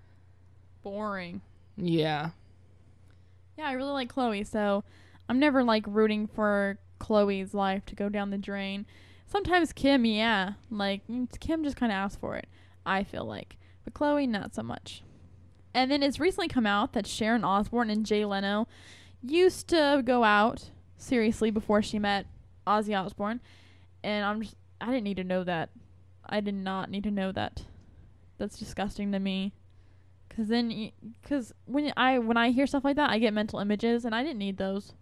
boring. Yeah. Yeah, I really like Khloe, so I'm never like rooting for Khloe's life to go down the drain. Sometimes Kim, yeah, like Kim just kind of asks for it, I feel like, but Khloe not so much. And then it's recently come out that Sharon Osbourne and Jay Leno used to go out seriously before she met Ozzy Osbourne, and I'm just I didn't need to know that. I did not need to know that. That's disgusting to me. Cause then, cause when I when I hear stuff like that, I get mental images, and I didn't need those.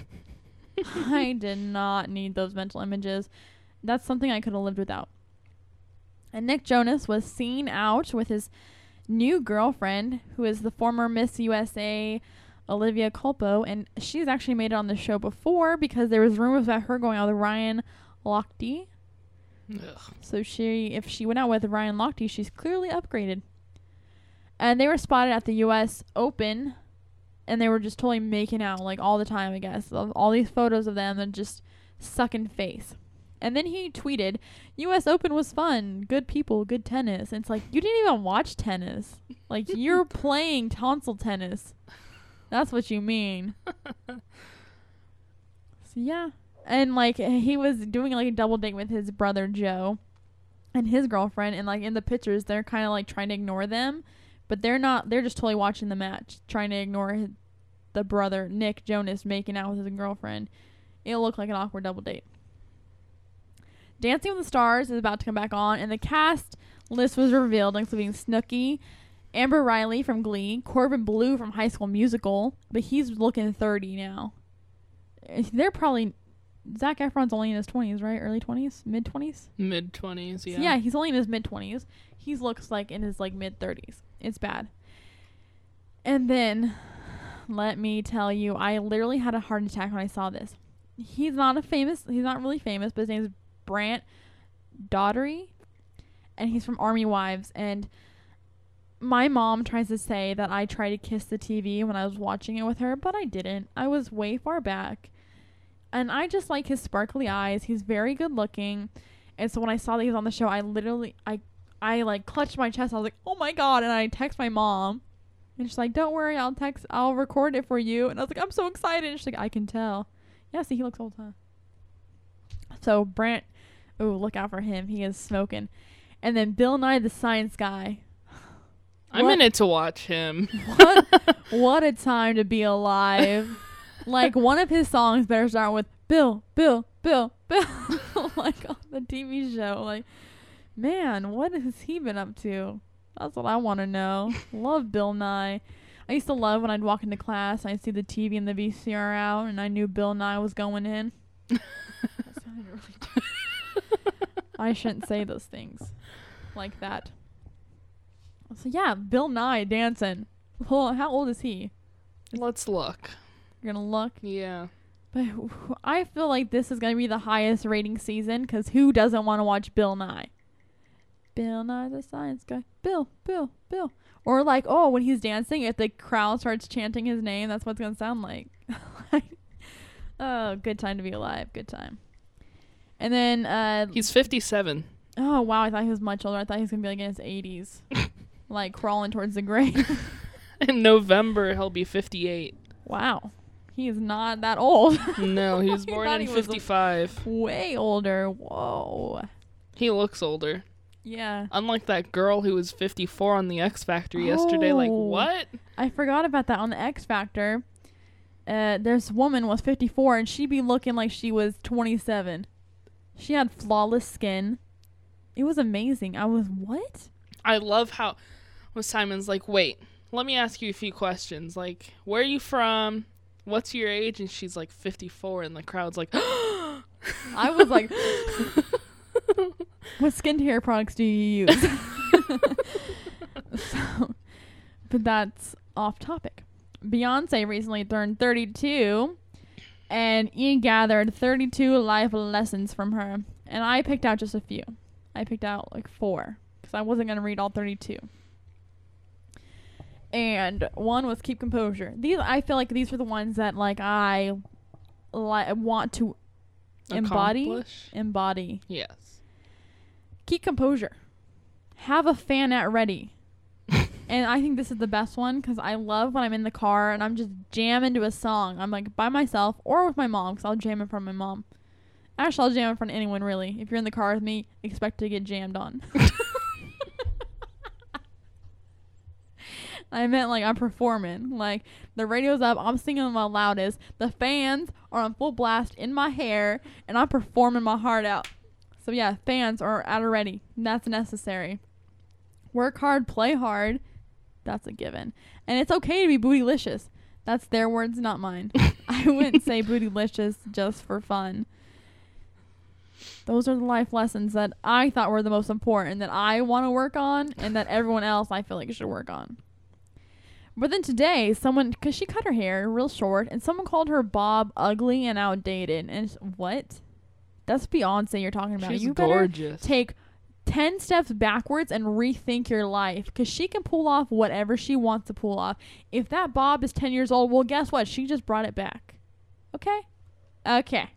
I did not need those mental images. That's something I could have lived without. And Nick Jonas was seen out with his new girlfriend, who is the former Miss U S A, Olivia Culpo, and she's actually made it on the show before because there was rumors about her going out with Ryan Lochte. Ugh. So she, if she went out with Ryan Lochte, she's clearly upgraded. And they were spotted at the U S Open, and they were just totally making out, like, all the time, I guess. Of all these photos of them and just sucking face. And then he tweeted, U S Open was fun. Good people, good tennis. And it's like, you didn't even watch tennis. Like, you're playing tonsil tennis. That's what you mean. So, yeah. And, like, he was doing, like, a double date with his brother, Joe, and his girlfriend. And, like, in the pictures, they're kind of, like, trying to ignore them. But they're not, they're just totally watching the match, trying to ignore his, the brother, Nick Jonas, making out with his girlfriend. It'll look like an awkward double date. Dancing with the Stars is about to come back on, and the cast list was revealed, including Snooki, Amber Riley from Glee, Corbin Bleu from High School Musical, but he's looking thirty now. They're probably, Zac Efron's only in his twenties, right? Early twenties? Mid-twenties? Mid-twenties, yeah. So yeah, he's only in his mid-twenties. He looks like in his, like, mid-thirties. It's bad. And then, let me tell you, I literally had a heart attack when I saw this. He's not a famous, he's not really famous, but his name is Brant Daugherty, and he's from Army Wives. And my mom tries to say that I tried to kiss the T V when I was watching it with her, but I didn't. I was way far back. And I just like his sparkly eyes. He's very good looking. And so when I saw that he was on the show, I literally, I I like clutched my chest. I was like, oh my God. And I text my mom. And she's like, don't worry, I'll text, I'll record it for you. And I was like, I'm so excited. And she's like, I can tell. Yeah, see, he looks old, huh? So Brant, oh, look out for him. He is smoking. And then Bill Nye the Science Guy. I'm in it to watch him. What, what a time to be alive. Like, one of his songs better start with Bill, Bill, Bill, Bill. Like, on the T V show. Like, man, what has he been up to? That's what I want to know. Love Bill Nye. I used to love when I'd walk into class and I'd see the T V and the V C R out, and I knew Bill Nye was going in. That sounded really I shouldn't say those things like that. So yeah, Bill Nye dancing. Well, how old is he? Let's look. You're gonna look. Yeah. But I feel like this is gonna be the highest rating season, because who doesn't want to watch Bill Nye? Bill Nye the Science Guy. Bill, Bill, Bill. Or like, oh, when he's dancing, if the crowd starts chanting his name, that's what it's going to sound like. Oh, good time to be alive. Good time. And then... Uh, He's fifty-seven. Oh, wow. I thought he was much older. I thought he was going to be like in his eighties. Like crawling towards the grave. In November, he'll be fifty-eight. Wow. He is not that old. No, he was I born thought in he was fifty-five. Way older. Whoa. He looks older. Yeah. Unlike that girl who was fifty-four on the X Factor yesterday. Like, Oh. what? I forgot about that on the X Factor. Uh, this woman was fifty-four and she'd be looking like she was twenty-seven. She had flawless skin. It was amazing. I was, what? I love how when Simon's like, wait, let me ask you a few questions. Like, where are you from? What's your age? And she's like fifty-four and the crowd's like, I was like, what skincare products do you use? So, but that's off topic. Beyonce recently turned thirty-two, and Ian gathered thirty-two life lessons from her. And I picked out just a few. I picked out like four, because I wasn't going to read all thirty-two. And one was keep composure. These, I feel like these are the ones that like I li- want to embody. Accomplish? Embody. Yes. Keep composure. Have a fan at ready. And I think this is the best one because I love when I'm in the car and I'm just jamming to a song. I'm like by myself or with my mom because I'll jam in front of my mom. Actually, I'll jam in front of anyone really. If you're in the car with me, expect to get jammed on. I meant like I'm performing. Like the radio's up, I'm singing my loudest. The fans are on full blast in my hair and I'm performing my heart out. So yeah, fans are at a ready. That's necessary. Work hard, play hard. That's a given. And it's okay to be bootylicious. That's their words, not mine. I wouldn't say bootylicious just for fun. Those are the life lessons that I thought were the most important, that I want to work on, and that everyone else I feel like should work on. But then today, someone, because she cut her hair real short, and someone called her Bob ugly and outdated. And it's, what? That's Beyonce you're talking about. She's You better gorgeous. take ten steps backwards and rethink your life, because she can pull off whatever she wants to pull off. If that bob is ten years old, well, guess what? She just brought it back. Okay? Okay.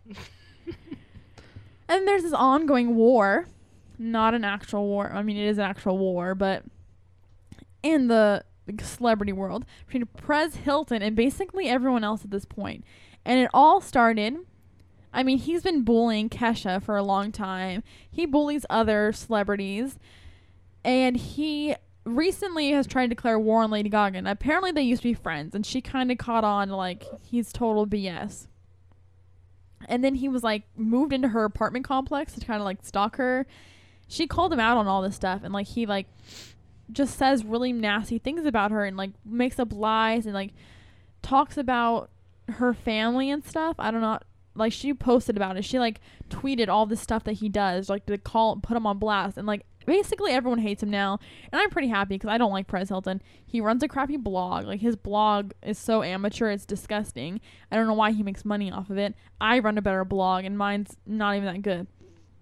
And there's this ongoing war. Not an actual war. I mean, it is an actual war, but in the celebrity world between Perez Hilton and basically everyone else at this point. And it all started... I mean, he's been bullying Kesha for a long time. He bullies other celebrities. And he recently has tried to declare war on Lady Gaga. And apparently they used to be friends. And she kind of caught on like he's total B S. And then he was like moved into her apartment complex to kind of like stalk her. She called him out on all this stuff. And like he like just says really nasty things about her. And like makes up lies. And like talks about her family and stuff. I don't know. Like she posted about it. She like tweeted all the stuff that he does, like to call, put him on blast, and like basically everyone hates him now. And I'm pretty happy because I don't like Perez Hilton. He runs a crappy blog. Like his blog is so amateur, it's disgusting. I don't know why he makes money off of it. I run a better blog, and mine's not even that good.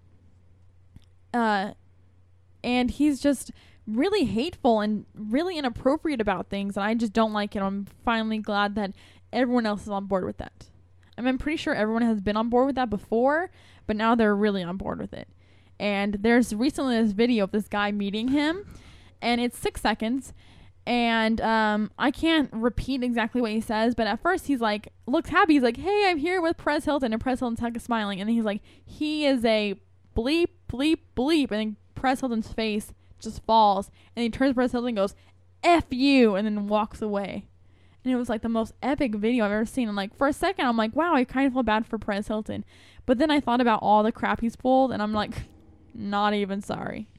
Uh, and he's just really hateful and really inappropriate about things, and I just don't like it. I'm finally glad that everyone else is on board with that. I mean, I'm pretty sure everyone has been on board with that before, but now they're really on board with it. And there's recently this video of this guy meeting him, and it's six seconds, and um, I can't repeat exactly what he says, but at first he's like, looks happy. He's like, hey, I'm here with Perez Hilton, and Perez Hilton's like smiling, and then he's like, he is a bleep, bleep, bleep, and then Perez Hilton's face just falls, and he turns to Perez Hilton and goes, F you, and then walks away. And it was like the most epic video I've ever seen. And like for a second, I'm like, wow, I kind of feel bad for Perez Hilton. But then I thought about all the crap he's pulled, and I'm like, not even sorry.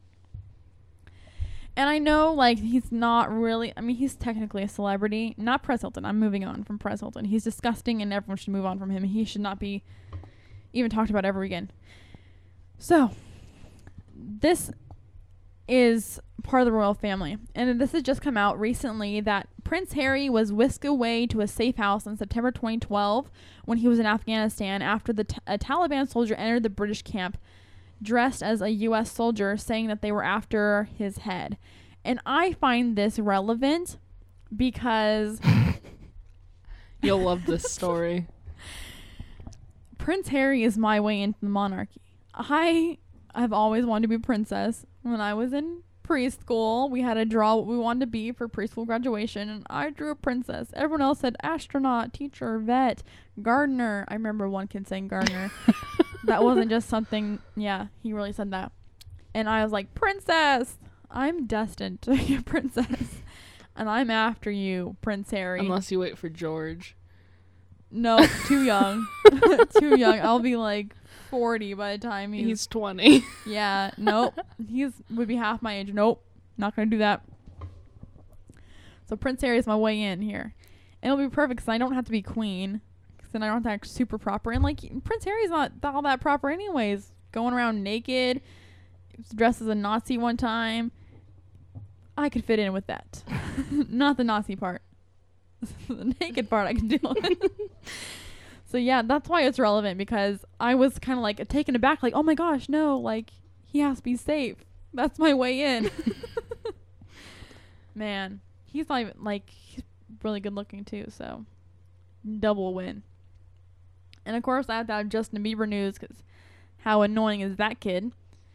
And I know like he's not really, I mean, he's technically a celebrity. Not Perez Hilton. I'm moving on from Perez Hilton. He's disgusting, and everyone should move on from him. He should not be even talked about ever again. So, this is part of the royal family, and this has just come out recently that Prince Harry was whisked away to a safe house in September twenty twelve when he was in Afghanistan after the t- a Taliban soldier entered the British camp dressed as a U S soldier, saying that they were after his head. And I find this relevant because You'll love this story. Prince Harry is my way into the monarchy. I have always wanted to be a princess. When I was in preschool, we had to draw what we wanted to be for preschool graduation, and I drew a princess. Everyone else said astronaut, teacher, vet, gardener. I remember one kid saying gardener. That wasn't just something, yeah, he really said that. And I was like, princess! I'm destined to be a princess. And I'm after you, Prince Harry. Unless you wait for George. No, too young. Too young. I'll be like forty by the time he's... He's twenty. Yeah, nope. He's would be half my age. Nope. Not going to do that. So Prince Harry is my way in here. And it'll be perfect because I don't have to be queen. Because then I don't have to act super proper. And like, Prince Harry's not all that proper anyways. Going around naked. Dressed as a Nazi one time. I could fit in with that. Not the Nazi part. The naked part I can deal with. So yeah, that's why it's relevant, because I was kind of like taken aback, like, oh my gosh, no, like, he has to be safe. That's my way in. Man, he's not even, like, he's really good looking too, so double win. And of course I have to have Justin Bieber news, because how annoying is that kid?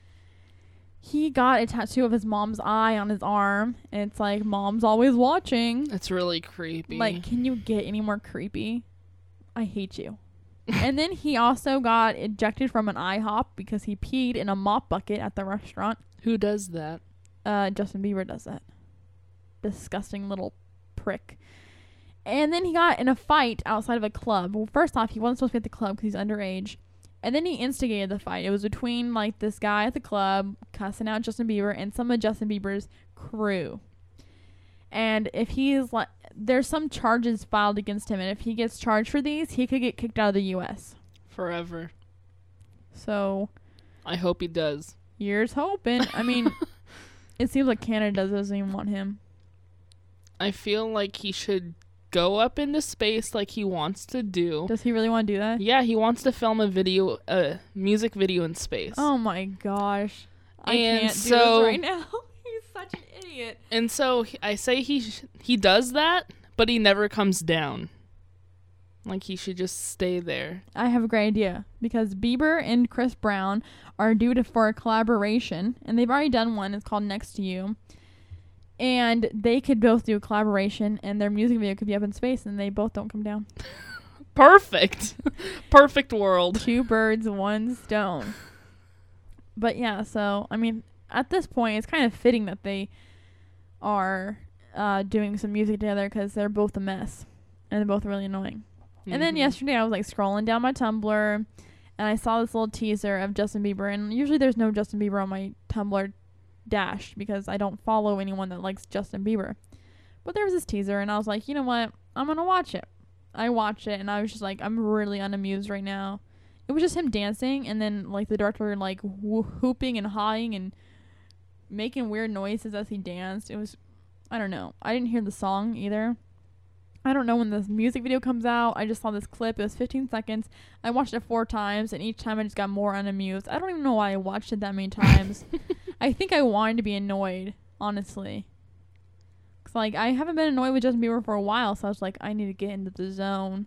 He got a tattoo of his mom's eye on his arm, and it's like, mom's always watching. It's really creepy. Like, can you get any more creepy? I hate you. And then he also got ejected from an IHOP because he peed in a mop bucket at the restaurant. Who does that? Uh, Justin Bieber does that. Disgusting little prick. And then he got in a fight outside of a club. Well, first off, he wasn't supposed to be at the club because he's underage. And then he instigated the fight. It was between, like, this guy at the club cussing out Justin Bieber and some of Justin Bieber's crew. And if he's, like, there's some charges filed against him. And if he gets charged for these, he could get kicked out of the U S Forever. So. I hope he does. Here's hoping. I mean, it seems like Canada doesn't even want him. I feel like he should go up into space like he wants to do. Does he really want to do that? Yeah, he wants to film a video, a music video in space. Oh my gosh. I And can't so- do this right now. He's such an idiot. And so he- I say he sh- he does that, but he never comes down. Like, he should just stay there. I have a great idea, because Bieber and Chris Brown are due to for a collaboration, and they've already done one. It's called Next to You. And they could both do a collaboration, and their music video could be up in space, and they both don't come down. Perfect. Perfect world. Two birds, one stone. But yeah, so, I mean, at this point, it's kind of fitting that they are uh, doing some music together, because they're both a mess, and they're both really annoying. Mm-hmm. And then yesterday, I was, like, scrolling down my Tumblr, and I saw this little teaser of Justin Bieber, and usually there's no Justin Bieber on my Tumblr dash, because I don't follow anyone that likes Justin Bieber. But there was this teaser, and I was like, you know what? I'm gonna watch it. I watched it, and I was just like, I'm really unamused right now. It was just him dancing, and then, like, the director, like, wh- whooping and hawing and making weird noises as he danced. It was, I don't know. I didn't hear the song either. I don't know when this music video comes out. I just saw this clip. It was fifteen seconds. I watched it four times, and each time I just got more unamused. I don't even know why I watched it that many times. I think I wanted to be annoyed, honestly. Cause, like, I haven't been annoyed with Justin Bieber for a while, so I was like, I need to get into the zone.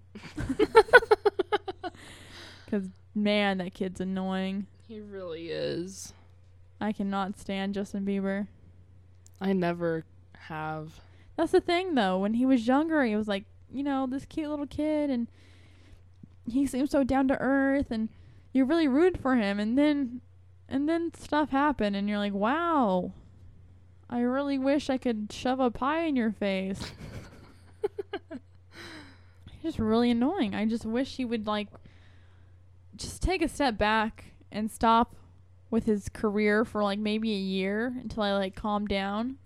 Because, man, that kid's annoying. He really is. I cannot stand Justin Bieber. I never have. That's the thing, though. When he was younger, he was like, you know, this cute little kid, and he seems so down to earth, and you're really rooted for him, and then, and then stuff happened, and you're like, wow, I really wish I could shove a pie in your face. He's just really annoying. I just wish he would, like, just take a step back and stop with his career for, like, maybe a year until I, like, calm down.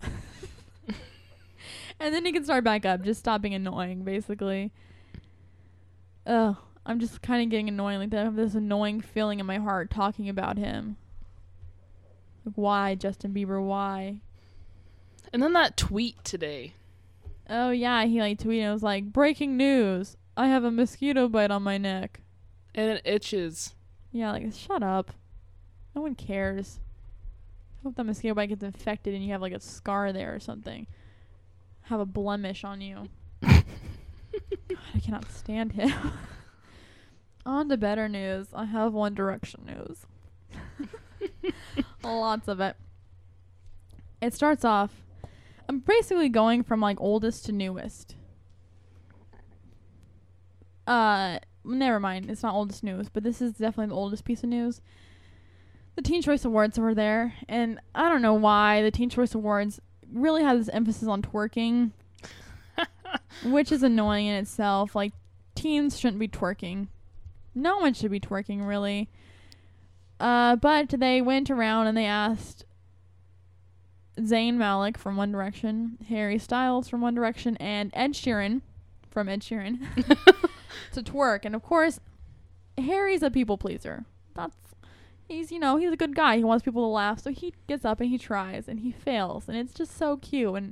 And then he can start back up. Just stop being annoying, basically. Ugh. I'm just kind of getting annoying. Like, I have this annoying feeling in my heart talking about him. Like, why, Justin Bieber? Why? And then that tweet today. Oh, yeah. He, like, tweeted. It was like, breaking news. I have a mosquito bite on my neck. And it itches. Yeah, like, shut up. No one cares. I hope that mosquito bite gets infected and you have like a scar there or something. Have a blemish on you. God, I cannot stand him. On to better news. I have One Direction news. Lots of it. It starts off, I'm basically going from like oldest to newest. Uh, never mind. It's not oldest news, but this is definitely the oldest piece of news. The Teen Choice Awards were there, and I don't know why the Teen Choice Awards really has this emphasis on twerking, which is annoying in itself. Like, teens shouldn't be twerking. No one should be twerking, really. Uh, but they went around and they asked Zayn Malik from One Direction, Harry Styles from One Direction, and Ed Sheeran from Ed Sheeran to twerk. And of course, Harry's a people pleaser. That's He's, you know, he's a good guy. He wants people to laugh. So he gets up and he tries and he fails. And it's just so cute. And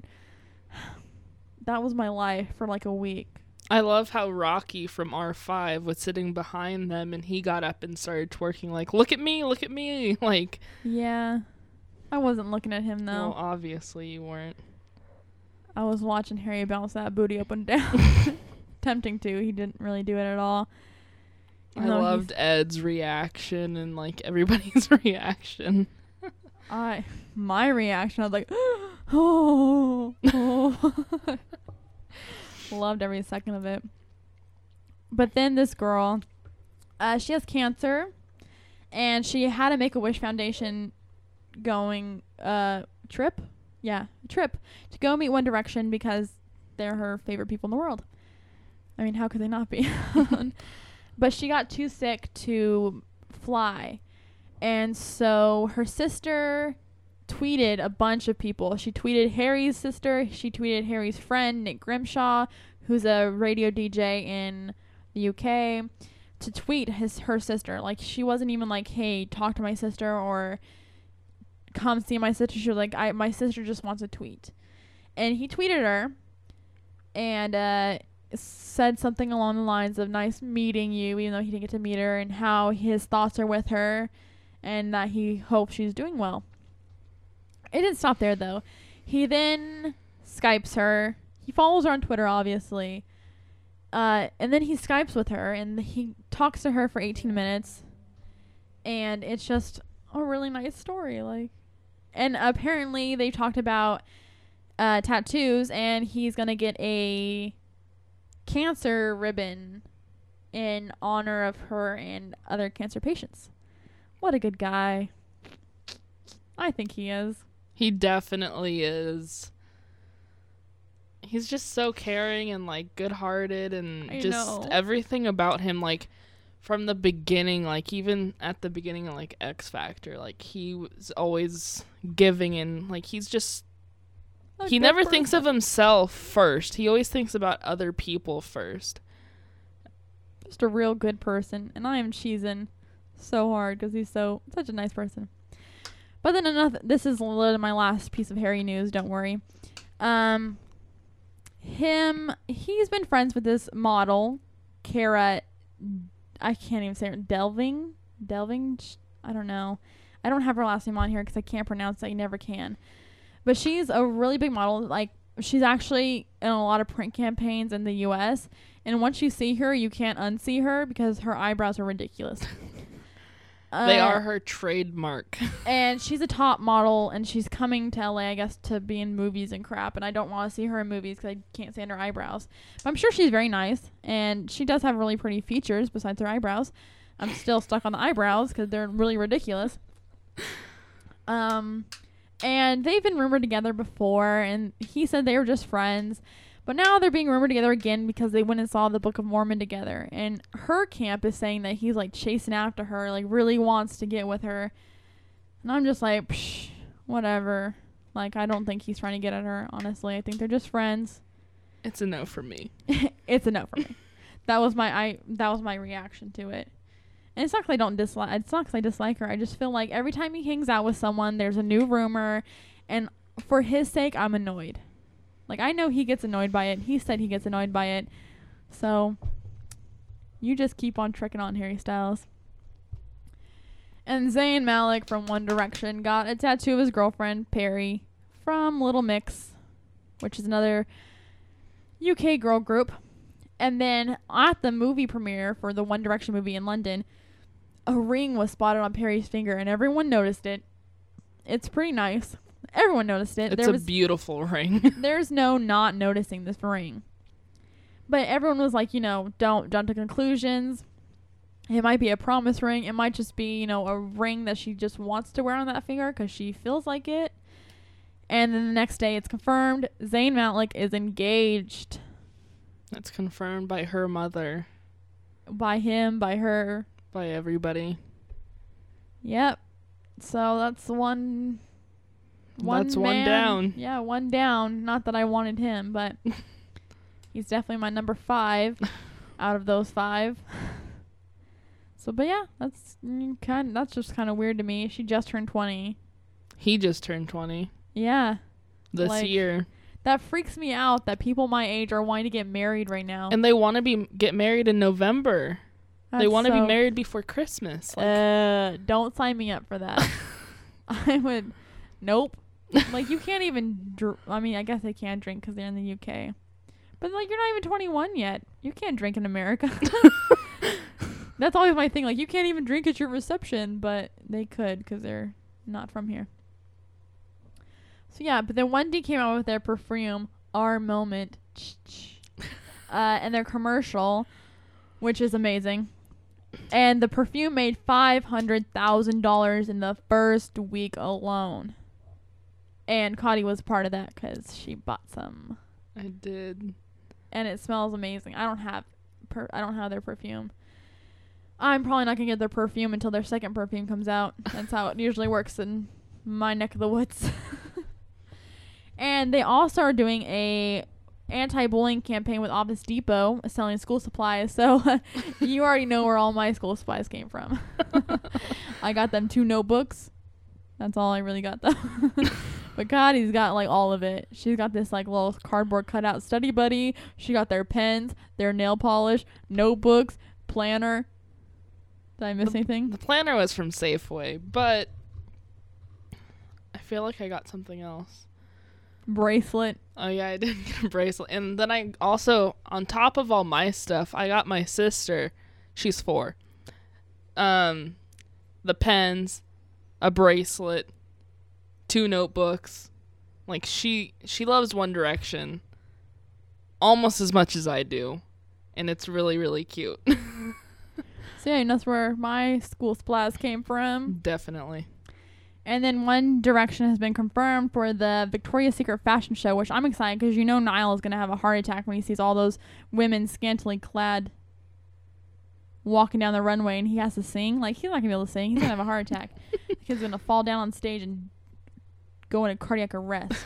that was my life for like a week. I love how Rocky from R five was sitting behind them and he got up and started twerking like, look at me, look at me. Like, yeah. I wasn't looking at him, though. Well, obviously you weren't. I was watching Harry bounce that booty up and down. Tempting to. He didn't really do it at all. I loved Ed's reaction and like everybody's reaction. I my reaction, I was like, oh, oh. Loved every second of it. But then this girl, uh, she has cancer, and she had a Make-A-Wish Foundation going uh trip, yeah, trip to go meet One Direction because they're her favorite people in the world. I mean, how could they not be? But she got too sick to fly. And so her sister tweeted a bunch of people. She tweeted Harry's sister. She tweeted Harry's friend, Nick Grimshaw, who's a radio D J in the U K, to tweet his her sister. Like, she wasn't even like, hey, talk to my sister or come see my sister. She was like, I my sister just wants a tweet. And he tweeted her and uh said something along the lines of nice meeting you, even though he didn't get to meet her, and how his thoughts are with her and that he hopes she's doing well. It didn't stop there, though. He then Skypes her. He follows her on Twitter, obviously. Uh, and then he Skypes with her, and he talks to her for eighteen minutes. And it's just a really nice story. Like, and apparently they talked about uh, tattoos, and he's going to get a cancer ribbon in honor of her and other cancer patients. What a good guy. I think he is. He definitely is. He's just so caring and like good-hearted and I just know. everything about him, like from the beginning, like even at the beginning of like X Factor, like he was always giving and like he's just A he good never person. thinks of himself first. He always thinks about other people first. Just a real good person. And I am cheesing so hard because he's so such a nice person. But then another, this is literally my last piece of Harry news, don't worry. Um, him, he's been friends with this model, Cara, I can't even say her, Delving? Delving? I don't know. I don't have her last name on here because I can't pronounce it. I never can. But she's a really big model. Like, she's actually in a lot of print campaigns in the U S And once you see her, you can't unsee her because her eyebrows are ridiculous. They Uh, are her trademark. And she's a top model, and she's coming to L A, I guess, to be in movies and crap. And I don't want to see her in movies because I can't stand her eyebrows. But I'm sure she's very nice, and she does have really pretty features besides her eyebrows. I'm still stuck on the eyebrows because they're really ridiculous. Um, and they've been rumored together before, and he said they were just friends. But now they're being rumored together again because they went and saw the Book of Mormon together. And her camp is saying that he's, like, chasing after her, like, really wants to get with her. And I'm just like, psh, whatever. Like, I don't think he's trying to get at her, honestly. I think they're just friends. It's a no for me. It's a no for me. That was my I. That was my reaction to it. And it's not because I don't dislike. It's not because I dislike her. I just feel like every time he hangs out with someone, there's a new rumor, and for his sake, I'm annoyed. Like, I know he gets annoyed by it. He said he gets annoyed by it. So, you just keep on trekking on, Harry Styles. And Zayn Malik from One Direction got a tattoo of his girlfriend, Perry, from Little Mix, which is another U K girl group. And then at the movie premiere for the One Direction movie in London, a ring was spotted on Perry's finger, and everyone noticed it. It's pretty nice. Everyone noticed it. It's there a was, beautiful ring. There's no not noticing this ring. But everyone was like, you know, don't jump to conclusions. It might be a promise ring. It might just be, you know, a ring that she just wants to wear on that finger because she feels like it. And then the next day it's confirmed Zayn Malik is engaged. That's confirmed by her mother. By him, by her. By everybody. Yep. So that's one... one That's man, one down. Yeah, one down. Not that I wanted him, but he's definitely my number five out of those five. So, but yeah, that's kind. That's just kind of weird to me. She just turned twenty. He just turned twenty. Yeah. This Like, year. That freaks me out that people my age are wanting to get married right now. And they want to be get married in November. That's they want to so- be married before Christmas. Like, uh, don't sign me up for that. I would. Nope. Like, you can't even. Dr- I mean, I guess they can drink because they're in the U K. But, like, you're not even twenty-one yet. You can't drink in America. That's always my thing. Like, you can't even drink at your reception, but they could because they're not from here. So, yeah, but then Wendy came out with their perfume, Our Moment, uh, and their commercial, which is amazing. And the perfume made five hundred thousand dollars in the first week alone. And Cotty was part of that because she bought some. I did. And it smells amazing. I don't have per- I don't have their perfume. I'm probably not going to get their perfume until their second perfume comes out. That's how it usually works in my neck of the woods. And they also are doing a anti-bullying campaign with Office Depot selling school supplies. So you already know where all my school supplies came from. I got them two notebooks. That's all I really got though. But Cotty's got like all of it. She's got this like little cardboard cutout study buddy. She got their pens, their nail polish, notebooks, planner. Did I miss the, anything? The planner was from Safeway, but I feel like I got something else. Bracelet. Oh yeah, I did get a bracelet. And then I also, on top of all my stuff, I got my sister, she's four, um, the pens, a bracelet, two notebooks. Like, she she loves One Direction almost as much as I do. And it's really, really cute. So yeah, and that's where my school supplies came from. Definitely. And then One Direction has been confirmed for the Victoria's Secret fashion show, which I'm excited because you know Niall is going to have a heart attack when he sees all those women scantily clad walking down the runway and he has to sing. Like, he's not going to be able to sing. He's going to have a heart attack. He's going to fall down on stage and go into cardiac arrest.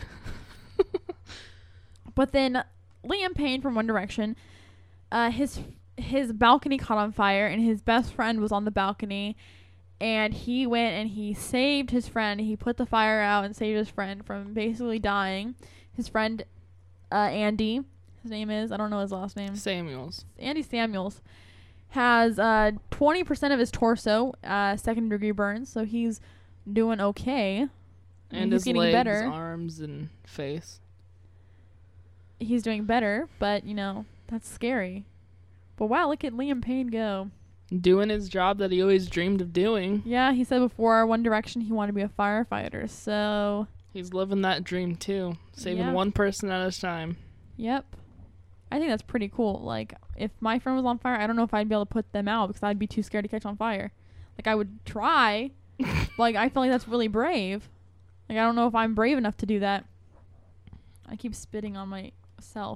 But then Liam Payne from One Direction, uh, his his balcony caught on fire and his best friend was on the balcony. And he went and he saved his friend. He put the fire out and saved his friend from basically dying. His friend, uh, Andy, his name is, I don't know his last name. Samuels. Andy Samuels has uh, twenty percent of his torso, uh, second degree burns. So he's doing okay. And he's his getting legs, better. arms, and face. He's doing better, but, you know, that's scary. But wow, look at Liam Payne go. Doing his job that he always dreamed of doing. Yeah, he said before One Direction he wanted to be a firefighter, so... He's living that dream, too. Saving Yeah. one person at a time. Yep. I think that's pretty cool. Like, if my friend was on fire, I don't know if I'd be able to put them out because I'd be too scared to catch on fire. Like, I would try. Like, I feel like that's really brave. Like, I don't know if I'm brave enough to do that. I keep spitting on myself.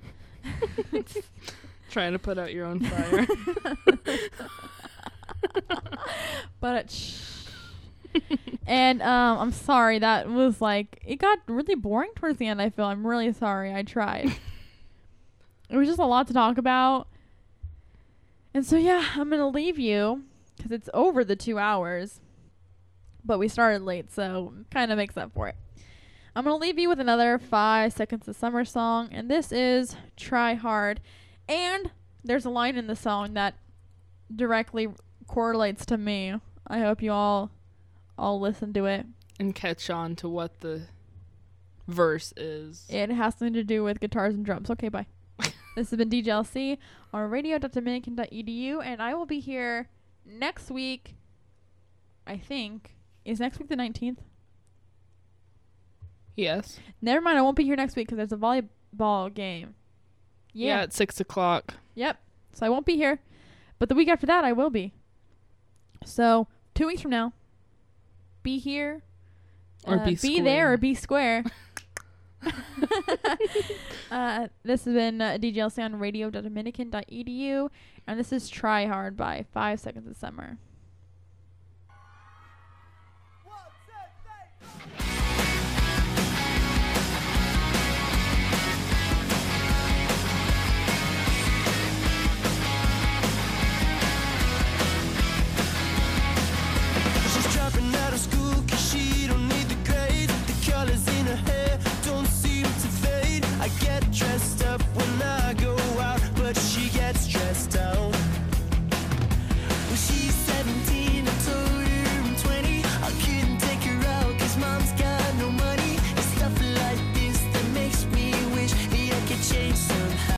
Trying to put out your own fire. But it sh- and um I'm sorry, that was like, it got really boring towards the end. I feel I'm really sorry. I tried. It was just a lot to talk about. And so yeah, I'm gonna leave you because it's over the two hours, but we started late, so kind of makes up for it. I'm gonna leave you with another Five Seconds of Summer song, and this is Try Hard. And there's a line in the song that directly correlates to me. I hope you all all listen to it. And catch on to what the verse is. It has something to do with guitars and drums. Okay, bye. This has been D J L C on radio dot dominican dot e d u, and I will be here next week. I think. Is next week the nineteenth? Yes. Never mind, I won't be here next week because there's a volleyball game. Yeah. Yeah. At six o'clock. Yep. So I won't be here. But the week after that, I will be. So, two weeks from now, be here. Or uh, be Be square. there or be square. uh, this has been uh, D J L C on radio dot dominican dot e d u. And this is Try Hard by Five Seconds of Summer.